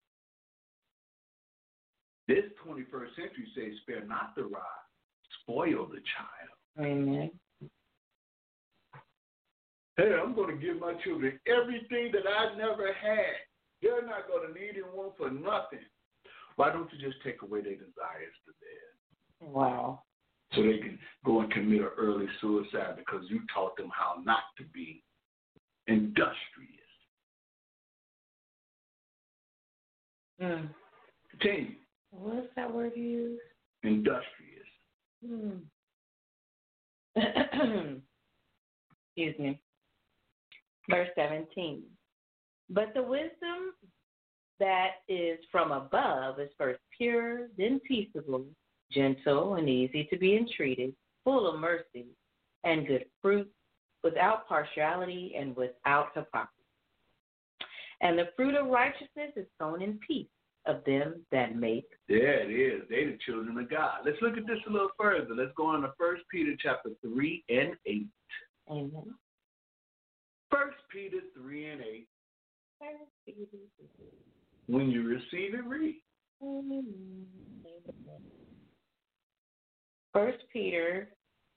This 21st century says, spare not the rod, spoil the child. Amen. Hey, I'm going to give my children everything that I never had. They're not going to need and want for nothing. Why don't you just take away their desires to theirs? Wow. So they can go and commit an early suicide because you taught them how not to be industrious. Continue. What's that word you use? Industrious. Excuse me. Verse 17. But the wisdom that is from above is first pure, then peaceable, gentle and easy to be entreated, full of mercy and good fruit, without partiality and without hypocrisy. And the fruit of righteousness is sown in peace of them that make. Yeah, it is. They the children of God. Let's look at this a little further. Let's go on to 1 Peter chapter 3 and 8. Amen. 1 Peter 3 and 8. When you receive it, read. 1 Peter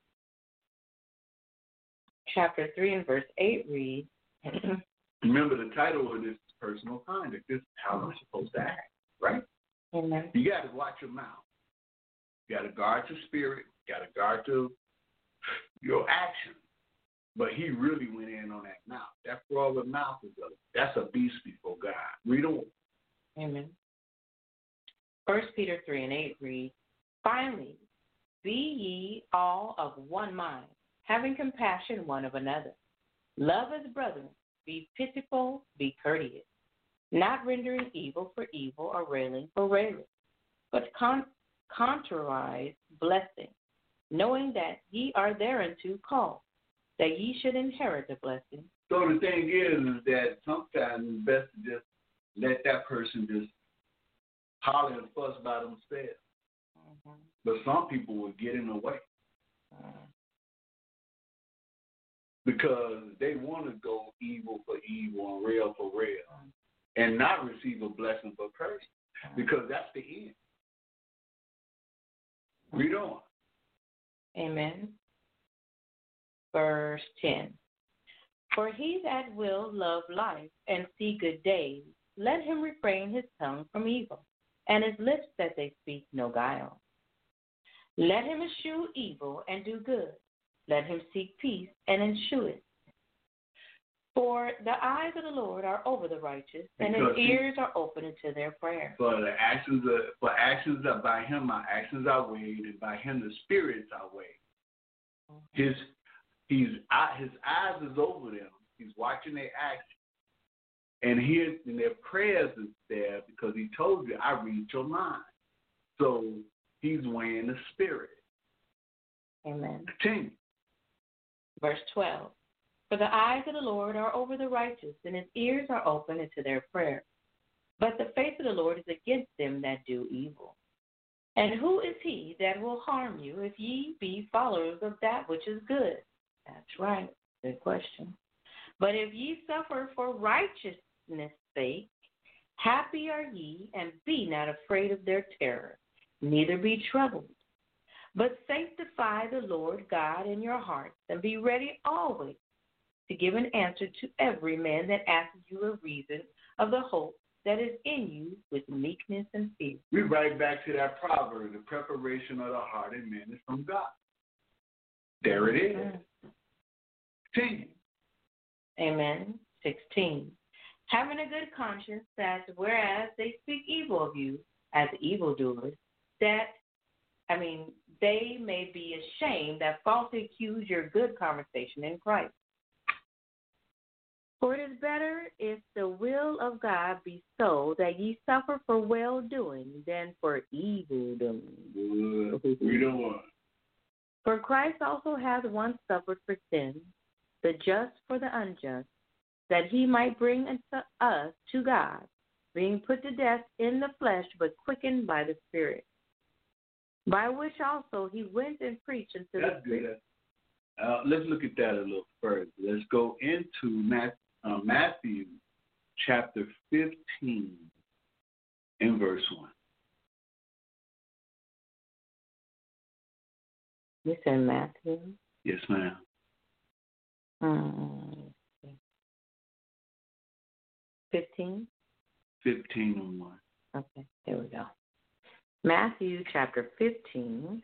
chapter 3 and verse 8 reads, Remember the title of this is personal conduct. This is how I'm supposed to act, right? Amen. You got to watch your mouth. You got to guard your spirit. You got to guard your actions. But he really went in on that mouth. That frog of mouth that's a beast before God. Read on. Amen. 1 Peter 3 and 8 reads, Finally, be ye all of one mind, having compassion one of another. Love as brethren, be pitiful, be courteous, not rendering evil for evil or railing for railing, but contrarize blessing, knowing that ye are thereunto called, that ye should inherit the blessing. So the thing is that sometimes it's best to just let that person just holler and fuss by themselves. But some people will get in the way because they want to go evil for evil and real for real and not receive a blessing for curse because that's the end. Read on. Amen. Verse 10. For he that will love life and see good days, let him refrain his tongue from evil, and his lips that they speak no guile. Let him eschew evil and do good. Let him seek peace and ensue it. For the eyes of the Lord are over the righteous, and his ears are open unto their prayer. For actions are by him, my actions are weighed, and by him the spirits are weighed. His eyes is over them. He's watching their actions. And their prayers is there because he told you, I read your mind. So he's weighing the spirit. Amen. Continue. Verse 12. For the eyes of the Lord are over the righteous, and his ears are open unto their prayer. But the face of the Lord is against them that do evil. And who is he that will harm you if ye be followers of that which is good? That's right. Good question. But if ye suffer for righteousness' sake, Happy are ye, and be not afraid of their terror, neither be troubled. But sanctify the Lord God in your hearts, and be ready always to give an answer to every man that asks you a reason of the hope that is in you with meekness and fear. We right back to that proverb, the preparation of the heart and man is from God. There it is. Continue. Amen. 16. Having a good conscience, that whereas they speak evil of you as evildoers, they may be ashamed that falsely accuse your good conversation in Christ. For it is better if the will of God be so that ye suffer for well-doing than for evil-doing. Read on. For Christ also hath once suffered for sin, the just for the unjust, that he might bring unto us to God, being put to death in the flesh, but quickened by the Spirit. By which also he went and preached unto the Spirit. Let's look at that a little further. Let's go into Matthew chapter 15 and verse 1. You said Matthew? Yes, ma'am. 15? 15 and 1. Okay, there we go. Matthew chapter 15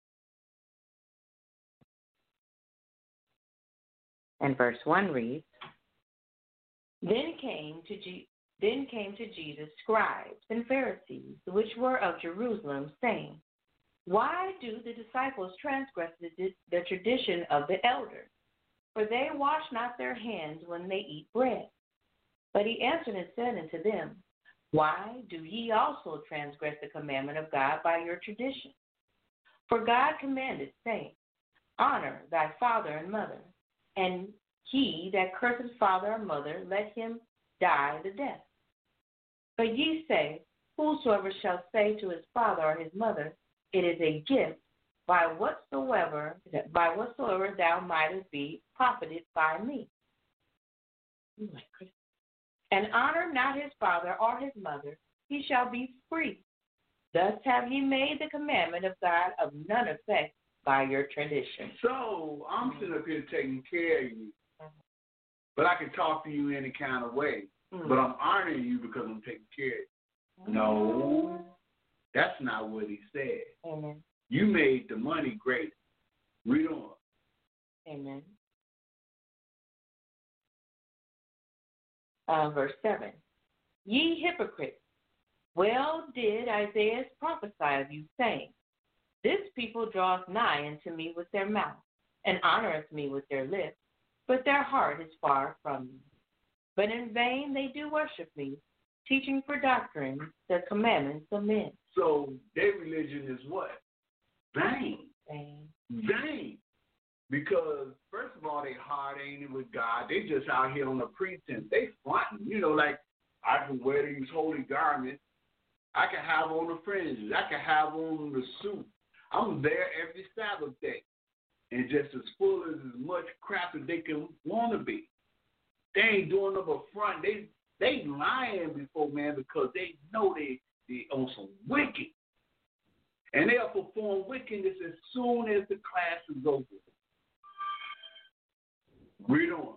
and verse 1 reads, Then came to Jesus scribes and Pharisees, which were of Jerusalem, saying, Why do the disciples transgress the tradition of the elders? For they wash not their hands when they eat bread. But he answered and said unto them, Why do ye also transgress the commandment of God by your tradition? For God commanded, saying, Honor thy father and mother, and he that curseth father or mother, let him die the death. But ye say, Whosoever shall say to his father or his mother, It is a gift, by whatsoever thou mightest be profited by me. And honor not his father or his mother, he shall be free. Thus have ye made the commandment of God of none effect by your tradition. So I'm sitting up here taking care of you, but I can talk to you any kind of way. But I'm honoring you because I'm taking care of you. No, that's not what he said. Amen. You made the money great. Read on. Amen. Verse 7. Ye hypocrites, well did Isaiah prophesy of you, saying, This people draweth nigh unto me with their mouth, and honoreth me with their lips, but their heart is far from me. But in vain they do worship me, teaching for doctrine the commandments of men. So their religion is what? Vain. Vain. Because, first of all, they hard ain't it with God. They just out here on the pretense. They fronting. Like, I can wear these holy garments. I can have on the fringes. I can have on the suit. I'm there every Sabbath day. And just as full as much crap as they can want to be. They ain't doing up a front. They lying before man because they know they on some wicked. And they'll perform wickedness as soon as the class is over. Read on.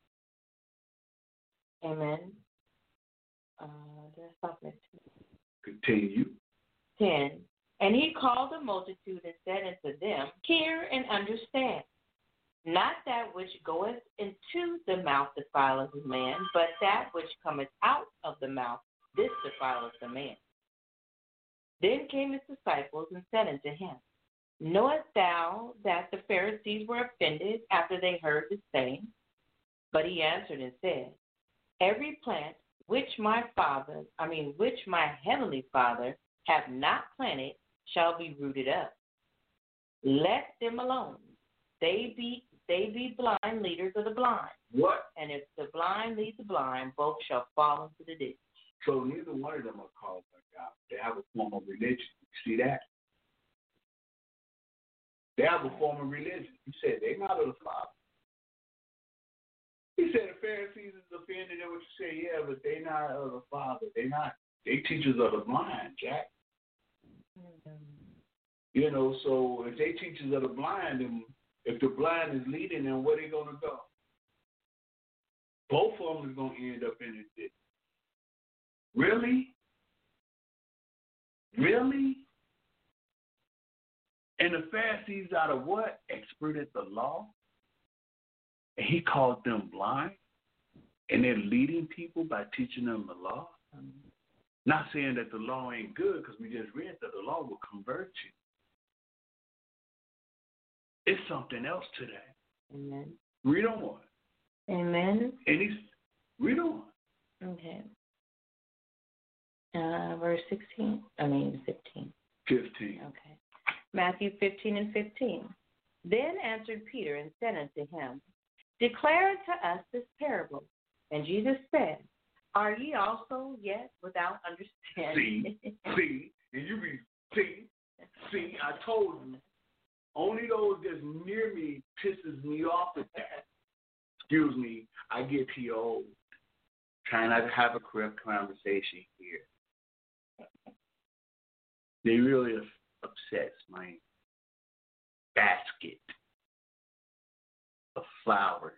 Amen. Let's stop at 2. Continue. 10. And he called the multitude and said unto them, Hear and understand. Not that which goeth into the mouth defileth a man, but that which cometh out of the mouth, this defileth a man. Then came his disciples and said unto him, Knowest thou that the Pharisees were offended after they heard the saying? But he answered and said, Every plant which my heavenly Father hath not planted shall be rooted up. Let them alone. They be blind leaders of the blind. What? And if the blind lead the blind, both shall fall into the ditch. So neither one of them are called by God. They have a form of religion. You see that? They have a form of religion. He said they're not of the Father. He said the Pharisees is offended what you say, yeah, but they not of the Father. They teachers of the blind, Jack. You know, so if they teachers of the blind, and if the blind is leading them, where they gonna go? Both of them is gonna end up in it. Really? Really? And the Pharisees out of what? Expert at the law? And he called them blind? And they're leading people by teaching them the law? Not saying that the law ain't good, because we just read that the law will convert you. It's something else to that. Amen. Read on. Amen. Read on. Okay. Verse 15. 15. 15. Okay. Matthew 15:15. Then answered Peter and said unto him, Declare unto us this parable. And Jesus said, Are ye also yet without understanding? See, I told you, only those that's near me pisses me off with that. Excuse me, I get too old. Trying not to have a correct conversation here. They really upsets my basket of flowers,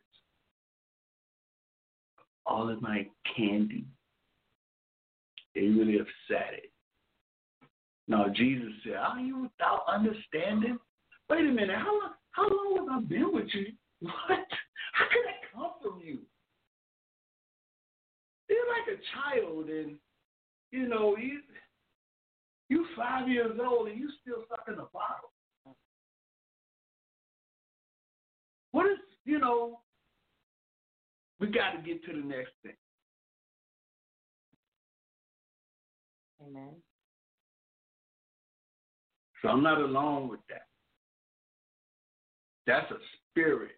all of my candy. They really upset it. Now Jesus said, Are you without understanding? Wait a minute, how long have I been with you? What? How could that come from you? You're like a child, and you 5 years old and you still sucking a bottle. What is, we got to get to the next thing. Amen. So I'm not alone with that. That's a spirit.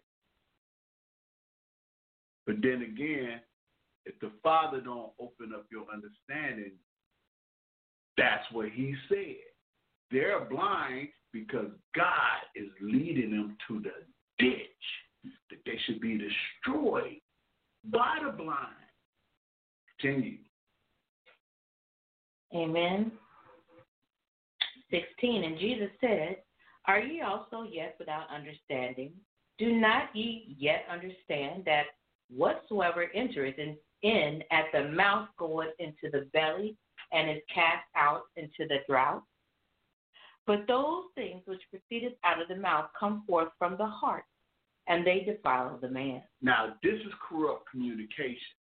But then again, if the Father don't open up your understanding, that's what he said. They're blind because God is leading them to the ditch, that they should be destroyed by the blind. Continue. Amen. 16. And Jesus said, Are ye also yet without understanding? Do not ye yet understand that whatsoever entereth in at the mouth goeth into the belly, and is cast out into the drought? But those things which proceeded out of the mouth come forth from the heart, and they defile the man. Now, this is corrupt communication.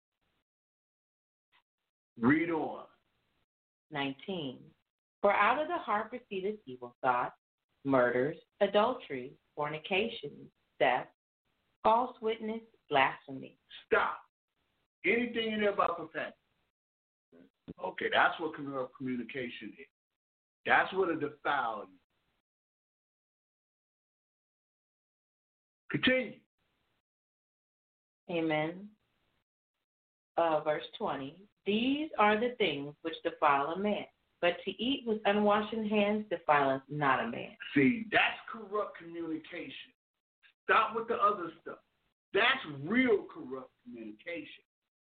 Read on. 19. For out of the heart proceedeth evil thoughts, murders, adultery, fornication, theft, false witness, blasphemy. Stop. Anything in there about profanity? Okay, that's what corrupt communication is. That's what it defiles you. Continue. Amen. Verse 20. These are the things which defile a man, but to eat with unwashen hands defileth not a man. See, that's corrupt communication. Stop with the other stuff. That's real corrupt communication.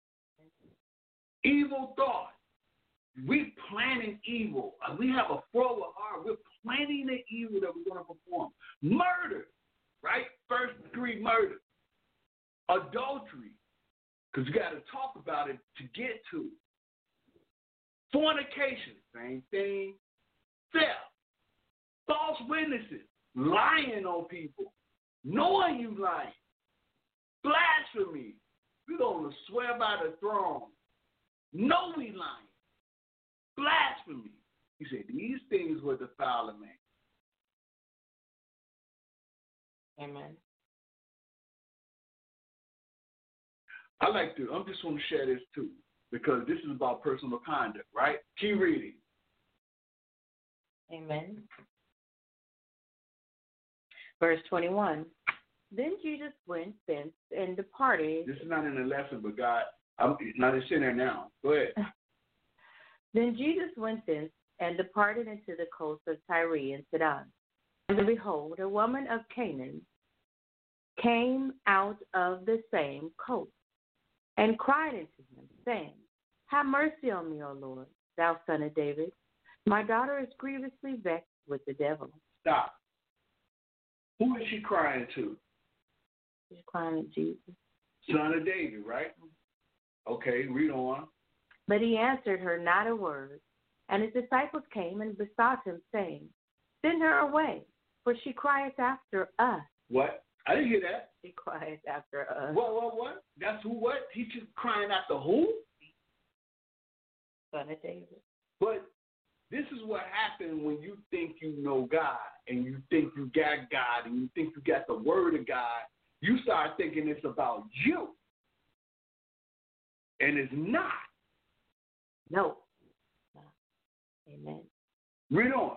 Evil thought. We planning evil. We have a forward heart. We're planning the evil that we're going to perform. Murder, right? First degree murder. Adultery, because you got to talk about it to get to it. Fornication, same thing. Theft, false witnesses, lying on people, knowing you lying. Blasphemy, we're going to swear by the throne. Know we lying. Blasphemy. He said, these things will defile a man. Amen. I'm just going to share this too, because this is about personal conduct, right? Keep reading. Amen. Verse 21. Then Jesus went thence and departed. This is not in the lesson, but God, it's in there now. Go ahead. Then Jesus went thence and departed into the coast of Tyre and Sidon. And behold, a woman of Canaan came out of the same coast, and cried unto him, saying, Have mercy on me, O Lord, thou son of David. My daughter is grievously vexed with the devil. Stop. Who is she crying to? She's crying at Jesus. Son of David, right? Okay, read on. But he answered her not a word. And his disciples came and besought him, saying, Send her away, for she crieth after us. What? I didn't hear that. She crieth after us. What? That's who, what? He's just crying after who? Son of David. But this is what happens when you think you know God and you think you got God and you think you got the word of God. You start thinking it's about you. And it's not. No. Amen. Read on.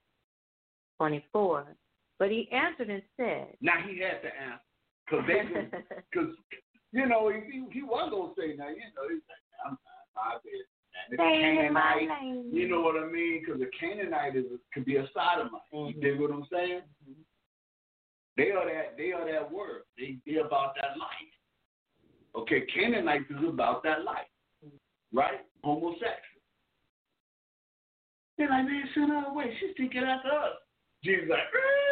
24. But he answered and said. Now he had to answer. Because you know, he was going to say, now, you know, he's like, I'm the Canaanite, you know what I mean? Because the Canaanite could be a sodomite. You dig what I'm saying? Mm-hmm. They are that word. They're about that life. Okay, Canaanites is about that life, right? Homosexual. They're like, man, send her away. She's thinking after us. Jesus like,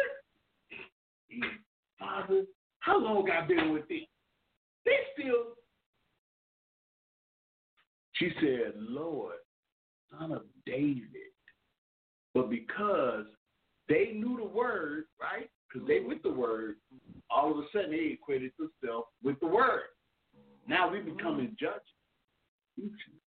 Father, how long I been with them? They still. She said, Lord, son of David. But because they knew the word, right? Because they with the word, all of a sudden they equated themselves with the word. Now we becoming judges.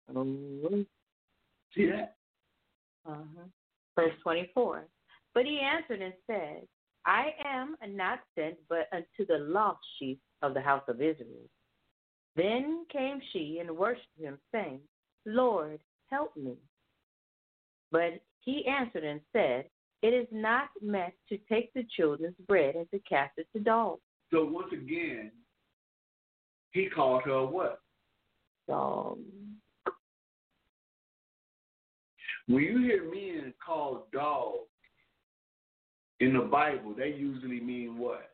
See that? Verse 24. But he answered and said, I am not sent but unto the lost sheep of the house of Israel. Then came she and worshipped him, saying, Lord, help me. But he answered and said, It is not meant to take the children's bread and to cast it to dogs. So once again, he called her what? Dog. When you hear men called dogs in the Bible, they usually mean what?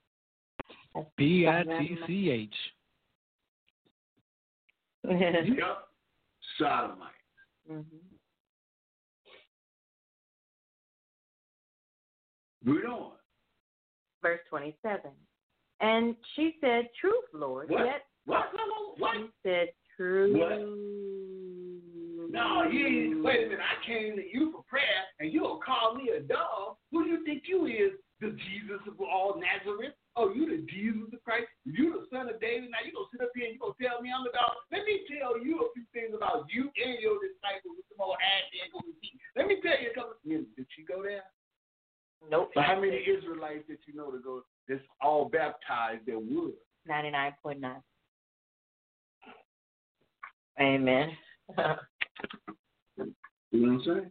B-I-T-C-H. Yep. Sodomite. Read on. Verse 27. And she said, Truth, Lord. What? Yet What? She said, Truth. What? No, you wait a minute. I came to you for prayer, and you don't call me a dog. Who do you think you is? The Jesus of all Nazareth? Oh, you the Jesus of Christ? You the son of David? Now you gonna sit up here and you gonna tell me I'm the dog? Let me tell you a few things about you and your disciples with some old ass and go to see. Let me tell you a couple of things. Did she go there? Nope. But how many Israelites did you know to go that's all baptized that would? 99.9. Amen. You know what I'm saying?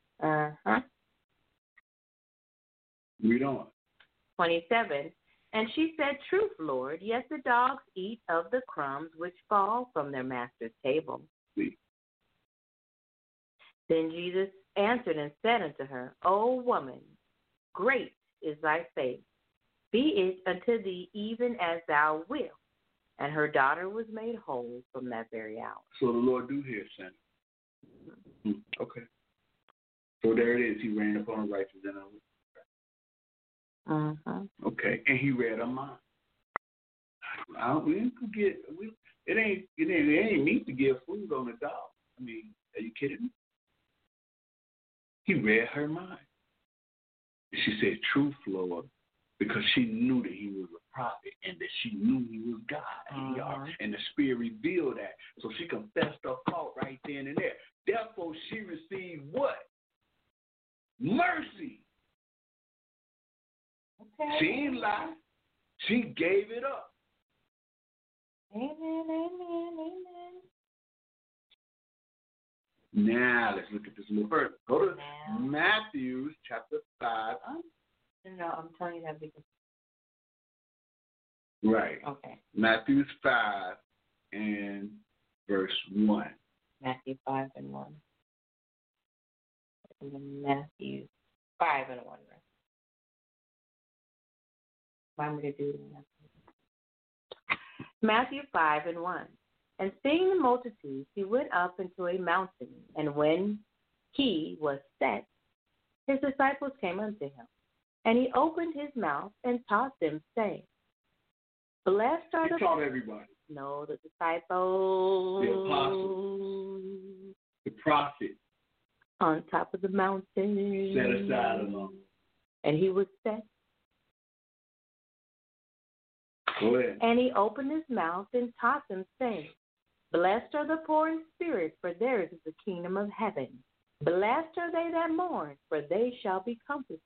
Read on. 27. And she said, Truth, Lord, yes, the dogs eat of the crumbs which fall from their master's table. See. Then Jesus answered and said unto her, O woman, great is thy faith. Be it unto thee even as thou wilt. And her daughter was made whole from that very hour. So the Lord do hear sin. Okay. So there it is. He ran upon the righteous and okay, and he read her mind. We ain't forget. It ain't meat to give food on the dog. I mean, are you kidding me? He read her mind. She said, "Truth, Lord," because she knew that he was a prophet and that she knew he was God. And the Spirit revealed that, so she confessed her fault right then and there. Therefore, she received what? Mercy. Okay. She ain't lied. She gave it up. Amen, amen, amen. Now, let's look at this a little further. Go to Matthew chapter 5. No, I'm telling you that because. Right. Okay. Matthew 5 and verse 1. Matthew 5 and 1. Matthew 5 and 1. Right? I'm going to do that. Matthew 5 and 1. And seeing the multitudes, he went up into a mountain. And when he was set, his disciples came unto him. And he opened his mouth and taught them, saying, Blessed are the... He taught everybody. No, the disciples. The apostles. The prophets. On top of the mountain. Set aside alone. And he was set. Go ahead. And he opened his mouth and taught them, saying, Blessed are the poor in spirit, for theirs is the kingdom of heaven. Blessed are they that mourn, for they shall be comforted.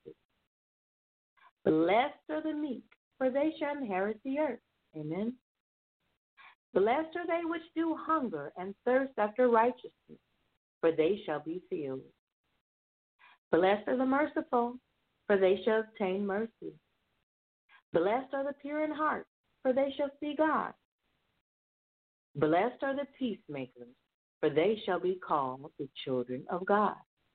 Blessed are the meek, for they shall inherit the earth. Amen. Blessed are they which do hunger and thirst after righteousness, for they shall be filled. Blessed are the merciful, for they shall obtain mercy. Blessed are the pure in heart, for they shall see God. Blessed are the peacemakers, for they shall be called the children of God.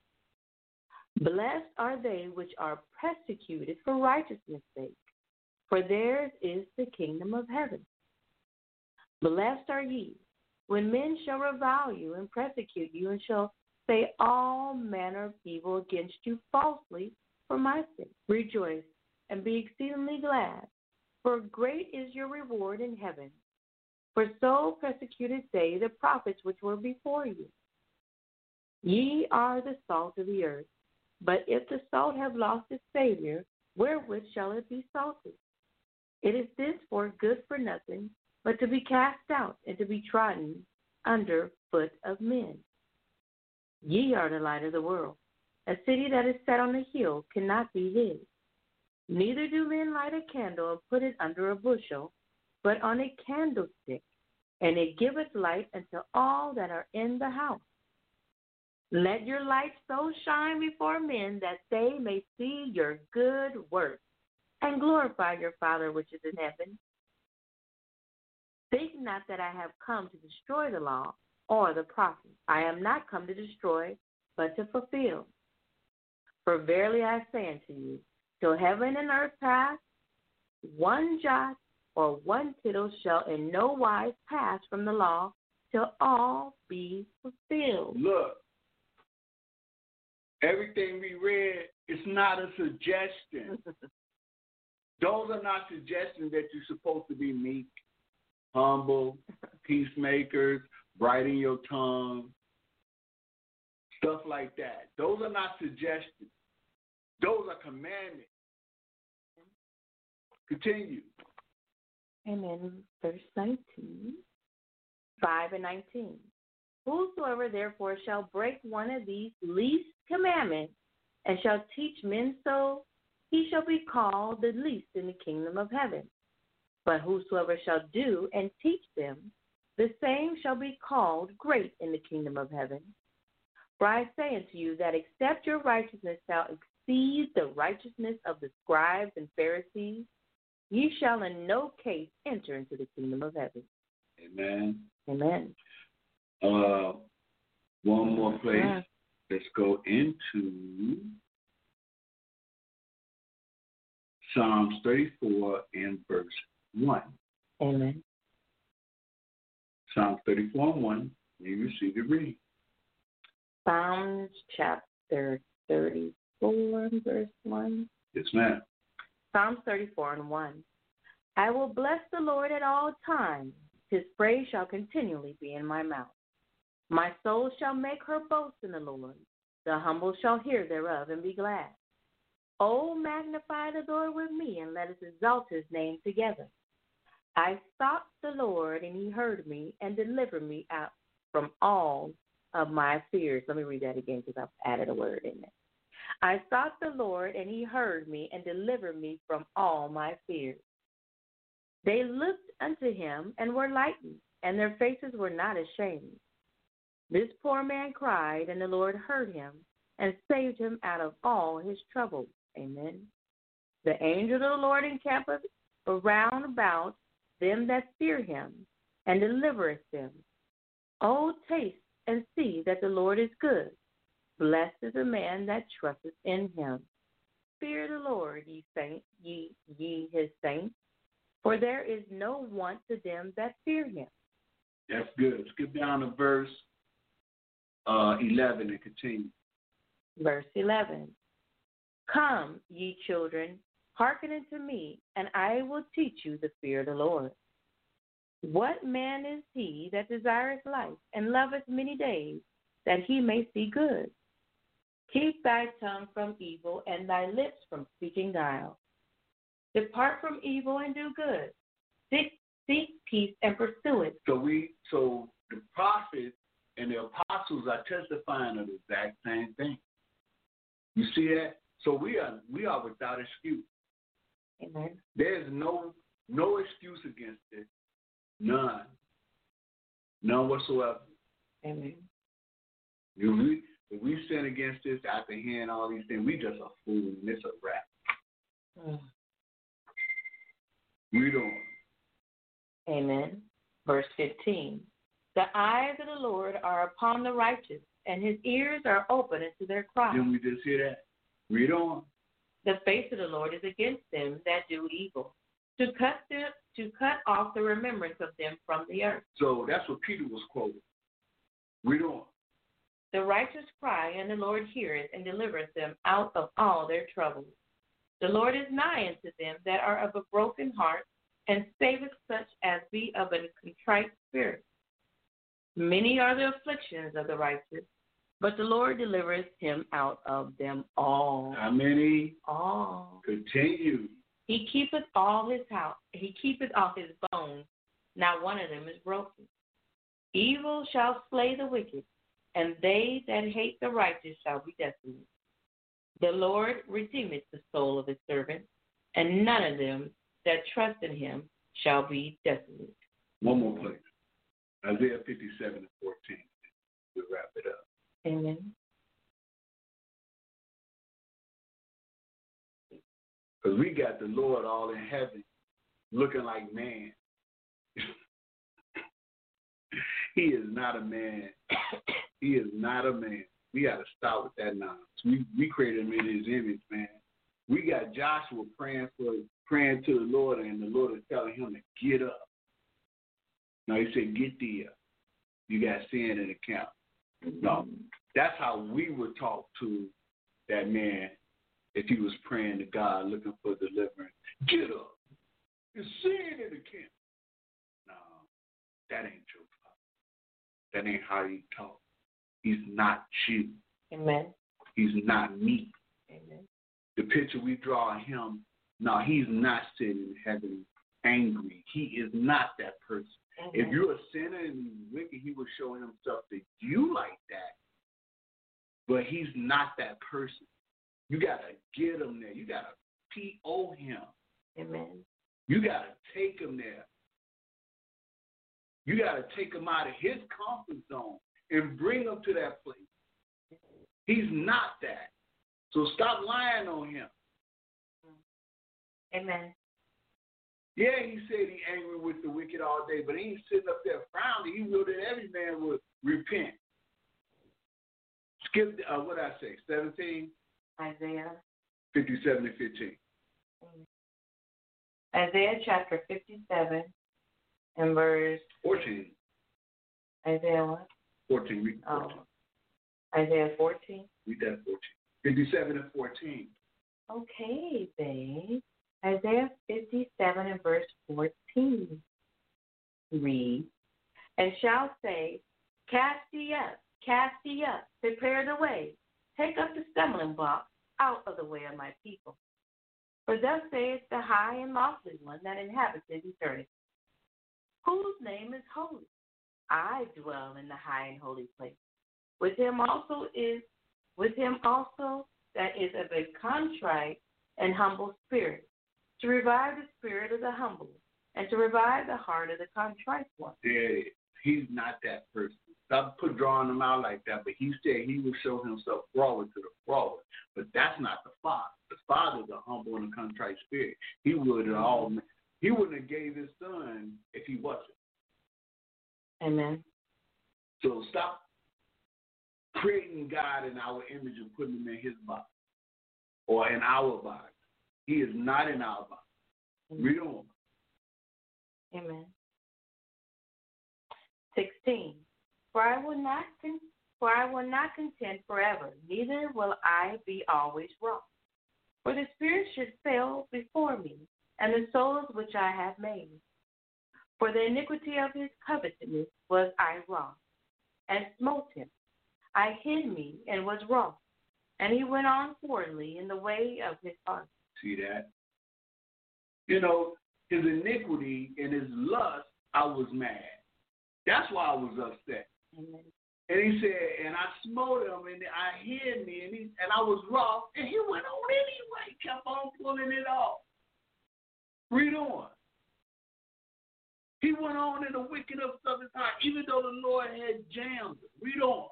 Blessed are they which are persecuted for righteousness' sake, for theirs is the kingdom of heaven. Blessed are ye, when men shall revile you and persecute you, and shall say all manner of evil against you falsely for my sake. Rejoice and be exceedingly glad, for great is your reward in heaven. For so persecuted they the prophets which were before you. Ye are the salt of the earth, but if the salt have lost its savour, wherewith shall it be salted? It is thenceforth good for nothing, but to be cast out and to be trodden under foot of men. Ye are the light of the world. A city that is set on a hill cannot be hid. Neither do men light a candle and put it under a bushel, but on a candlestick, and it giveth light unto all that are in the house. Let your light so shine before men that they may see your good works and glorify your Father which is in heaven. Think not that I have come to destroy the law or the prophets. I am not come to destroy, but to fulfill. For verily I say unto you, till heaven and earth pass, one jot or one tittle shall in no wise pass from the law till all be fulfilled. Look, everything we read is not a suggestion. Those are not suggestions that you're supposed to be meek, humble, peacemakers, bright in your tongue, stuff like that. Those are not suggestions. Those are commandments. Continue. Amen. Verse 19, 5 and 19. Whosoever therefore shall break one of these least commandments and shall teach men so, he shall be called the least in the kingdom of heaven. But whosoever shall do and teach them, the same shall be called great in the kingdom of heaven. For I say unto you that except your righteousness shall exceed the righteousness of the scribes and Pharisees, ye shall in no case enter into the kingdom of heaven. Amen. Amen. One more place. Yeah. Let's go into Psalms 34 and verse 1. Amen. Psalms 34 and 1. You receive the reading. Psalms chapter 34 and verse 1. Yes, ma'am. Psalms 34 and 1. I will bless the Lord at all times. His praise shall continually be in my mouth. My soul shall make her boast in the Lord. The humble shall hear thereof and be glad. O magnify the Lord with me, and let us exalt his name together. I sought the Lord, and he heard me, and delivered me out from all of my fears. Let me read that again because I've added a word in there. I sought the Lord, and he heard me, and delivered me from all my fears. They looked unto him, and were lightened, and their faces were not ashamed. This poor man cried, and the Lord heard him, and saved him out of all his troubles. Amen. The angel of the Lord encampeth around about them that fear him, and delivereth them. O taste and see that the Lord is good. Blessed is the man that trusteth in him. Fear the Lord, ye saints, ye his saints, for there is no want to them that fear him. That's good. Skip down to verse 11 and continue. Verse 11. Come, ye children, hearken unto me, and I will teach you the fear of the Lord. What man is he that desireth life and loveth many days, that he may see good? Keep thy tongue from evil and thy lips from speaking guile. Depart from evil and do good. Seek peace and pursue it. So the prophets and the apostles are testifying of the exact same thing. You see that? So we are without excuse. Amen. There's no excuse against it. None whatsoever. Amen. If we sin against this after hearing all these things, we just a fool and it's a wrap. We don't. Amen. Verse 15. The eyes of the Lord are upon the righteous, and his ears are open unto their cry. Didn't we just hear that? Read on. The face of the Lord is against them that do evil, to cut off the remembrance of them from the earth. So that's what Peter was quoting. Read on. The righteous cry, and the Lord heareth and delivereth them out of all their troubles. The Lord is nigh unto them that are of a broken heart, and saveth such as be of a contrite spirit. Many are the afflictions of the righteous, but the Lord delivereth him out of them all. How many? All. Continue. He keepeth all his house. He keepeth all his bones. Not one of them is broken. Evil shall slay the wicked, and they that hate the righteous shall be desolate. The Lord redeemeth the soul of his servants, and none of them that trust in him shall be desolate. One more place. Isaiah 57 and 14. We'll wrap it up. Amen. Because we got the Lord all in heaven looking like man. He is not a man. He is not a man. We got to stop with that nonsense. We created him in his image, man. We got Joshua praying to the Lord, and the Lord is telling him to get up. No, he said, get thee up. You got sin in the camp. No, that's how we would talk to that man if he was praying to God, looking for deliverance. Get up. There's sin in the camp. No, that ain't your father. That ain't how he talk. He's not you. Amen. He's not me. Amen. The picture we draw of him, no, he's not sitting in heaven angry. He is not that person. Amen. If you're a sinner and wicked, he will show himself to you like that. But he's not that person. You got to get him there. You got to P.O. him. Amen. You got to take him there. You got to take him out of his comfort zone and bring him to that place. He's not that. So stop lying on him. Amen. Yeah, he said he's angry with the wicked all day, but he ain't sitting up there frowning. He will that every man would repent. Skip, what did I say, 17? Isaiah 57 and 15. Isaiah chapter 57 and verse 14. Isaiah what? 14. Read 14. Isaiah 14. Read that 14. 57 and 14. Okay, babe. Isaiah 57 and verse 14. Read, and shall say, cast ye up, prepare the way, take up the stumbling block out of the way of my people. For thus saith the high and lofty one that inhabiteth eternity, whose name is holy. I dwell in the high and holy place. With him also that is of a contrite and humble spirit, to revive the spirit of the humble, and to revive the heart of the contrite one. Yeah, he's not that person. Stop drawing him out like that, but he said he will show himself forward to the forward. But that's not the Father. The Father's a humble and a contrite spirit. He wouldn't have gave his son if he wasn't. Amen. So stop creating God in our image and putting him in his body or in our body. He is not in our body. Read on. Amen. To 16. For I will not contend forever, neither will I be always wroth. For the spirit should fail before me, and the souls which I have made. For the iniquity of his covetousness was I wroth, and smote him. I hid me and was wroth, and he went on forwardly in the way of his heart. See that? You know, his iniquity and his lust, I was mad. That's why I was upset. Amen. And he said, and I smote him, and I hid me, and I was wroth, and he went on anyway. He kept on pulling it off. Read on. He went on in the wickedness of his heart, even though the Lord had jammed him. Read on.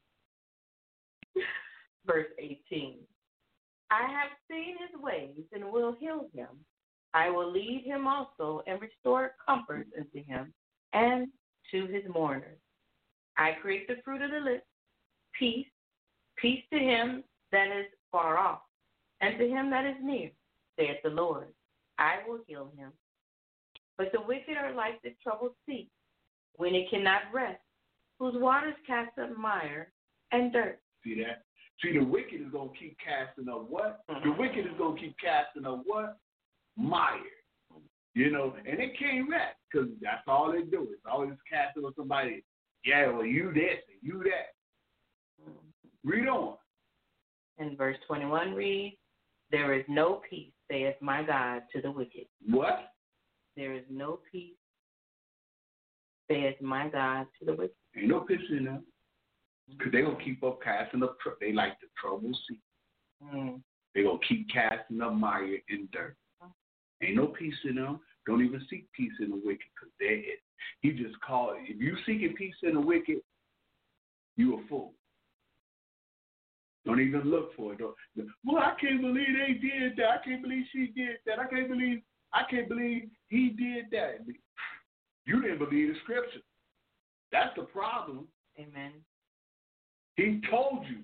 Verse 18. I have seen his ways and will heal him. I will lead him also and restore comfort unto him and to his mourners. I create the fruit of the lips, peace, peace to him that is far off, and to him that is near, saith the Lord. I will heal him. But the wicked are like the troubled sea, when it cannot rest, whose waters cast up mire and dirt. See that? See, the wicked is going to keep casting up what? The wicked is going to keep casting up what? Mire. You know, and they can't rest because that's all they do. It's always casting on somebody. Yeah, well, you this and you that. Read on. And verse 21 reads, there is no peace, saith my God, to the wicked. What? There is no peace, saith my God, to the wicked. Ain't no peace in them. Because they're going to keep up casting up. They like the trouble sea. They're going to keep casting up mire and dirt. Ain't no peace in them. Don't even seek peace in the wicked because they're it. He just called it. If you seeking peace in the wicked, you a fool. Don't even look for it. Well, I can't believe they did that. I can't believe she did that. I can't believe he did that. You didn't believe the scripture. That's the problem. Amen. He told you.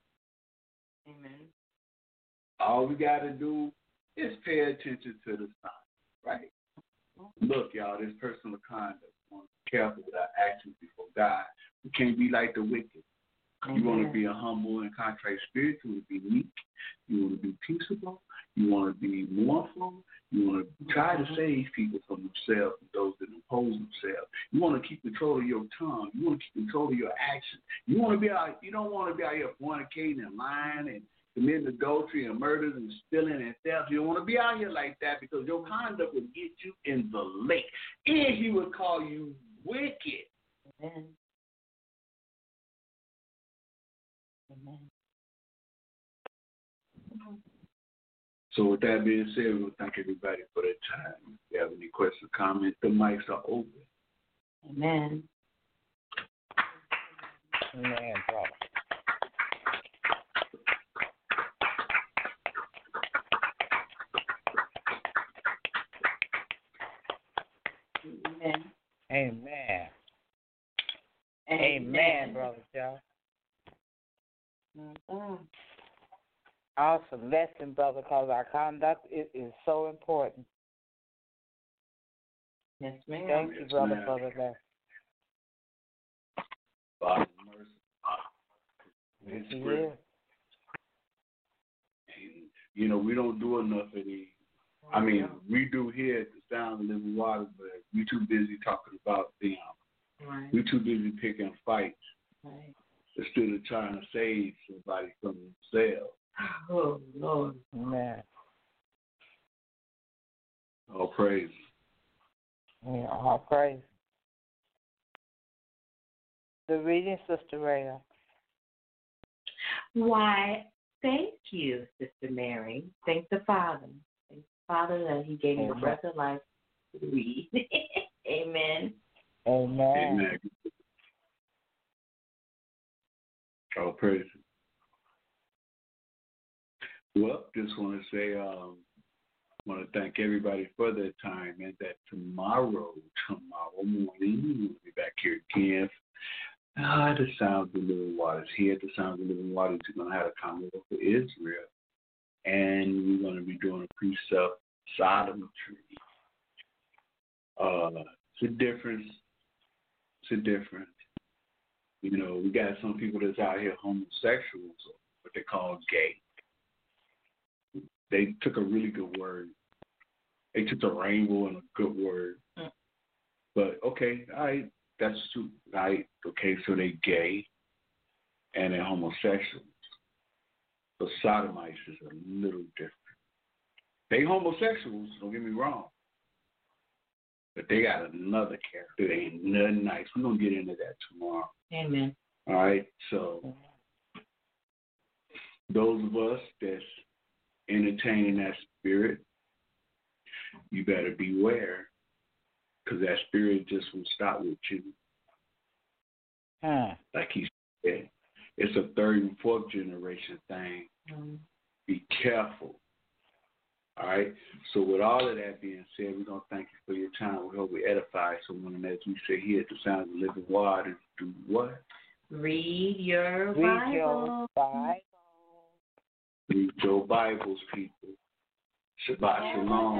Amen. All we got to do is pay attention to the signs, right? Look, y'all, this personal conduct. We want to be careful with our actions before God. We can't be like the wicked. You want to be a humble and contrite spirit. You want to be meek. You want to be peaceable. You want to be mournful. You want to try to save people from themselves and those that impose themselves. You want to keep control of your tongue. You want to keep control of your actions. You want to be out. You don't want to be out here fornicating and lying and committing adultery and murders and stealing and theft. You don't want to be out here like that because your conduct will get you in the lake. And he will call you wicked. Amen. Amen. So with that being said, we will thank everybody for their time. If you have any questions or comments, the mics are open. Amen. Amen, brother. Amen. Amen. Amen, brother Joe. Awesome lesson, brother, because our conduct is so important. Yes, ma'am. Thank you, brother, for the lesson. Father, mercy. Yes, he Spirit. is. And, you know, we don't do enough of these. I mean, we do here at the Sound of Living Water, but we too busy talking about them. Right. We too busy picking fights Right. instead of trying to save somebody from themselves. Oh, Lord. Amen. All praise. Yeah, all praise. The reading, Sister Rhea. Why, thank you, Sister Mary. Thank the Father. Thank the Father that He gave you the breath of life to read. Amen. Amen. Amen. All praise. Well, just want to say, want to thank everybody for their time, and that tomorrow morning, we'll be back here again. The Sound of the Living Waters. Here at the Sound of the Living Waters, we're going to have a convo for Israel, and we're going to be doing a precept sodometry. It's a difference. You know, we got some people that's out here homosexuals, or what they call gay. They took a really good word. They took the rainbow and a good word. But, okay, all right, that's true. Right? Okay, so they gay and they're homosexuals. So sodomites is a little different. They homosexuals, don't get me wrong. But they got another character. They ain't nothing nice. We're going to get into that tomorrow. Amen. All right, so those of us that's entertaining that spirit, you better beware, because that spirit just will stop with you. Like he said, it's a third and fourth generation thing. Be careful. All right? So with all of that being said, we're going to thank you for your time. We hope we edify someone. And as we say here at the Sound of the Living Water, do what? Read your Bible. Read your Bible. Read your Bibles, people. Shabbat Shalom.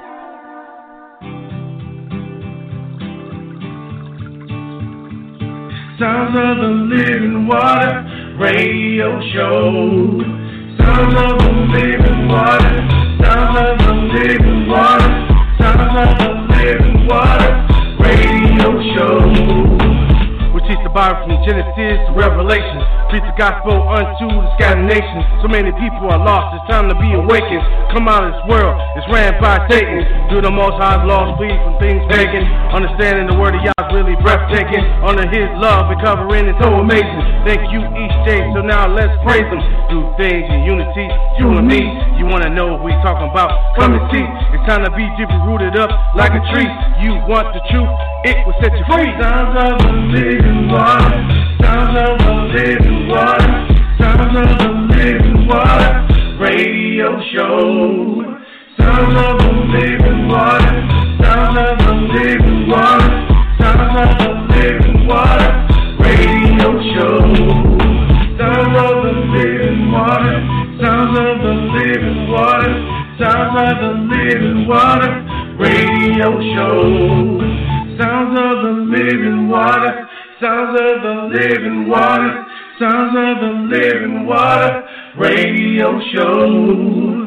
Sounds of the Living Water Radio Show. Sounds of the Living Water. Sounds of the Living Water. Sounds of the Living Water Radio Show. We teach the Bible from Genesis to Revelation. Preach the gospel unto the scattered nations. So many people are lost, it's time to be awakened. Come out of this world, it's ran by Satan. Do the Most High's laws, flee from things pagan. Understanding the word of Yah is really breathtaking. Under his love and covering is so amazing. Thank you each day, so now let's praise him. Do things in unity, you and me. You wanna know what we talking about? Come and see. It's time to be deeply rooted up like a tree. You want the truth, it will set you free. Sounds of the Living Water. Sounds of the Living Water. Sounds of the Living Water Radio Show. Sounds of the Living Water. Sounds of the Living Water. Sounds of the Living Water Radio Show. Sounds of the Living Water. Sounds of the Living Water. Sounds of the Living Water Radio Show. Sounds of the Living Water. Sounds of the Living Water. Sounds of the Living Water Radio Show.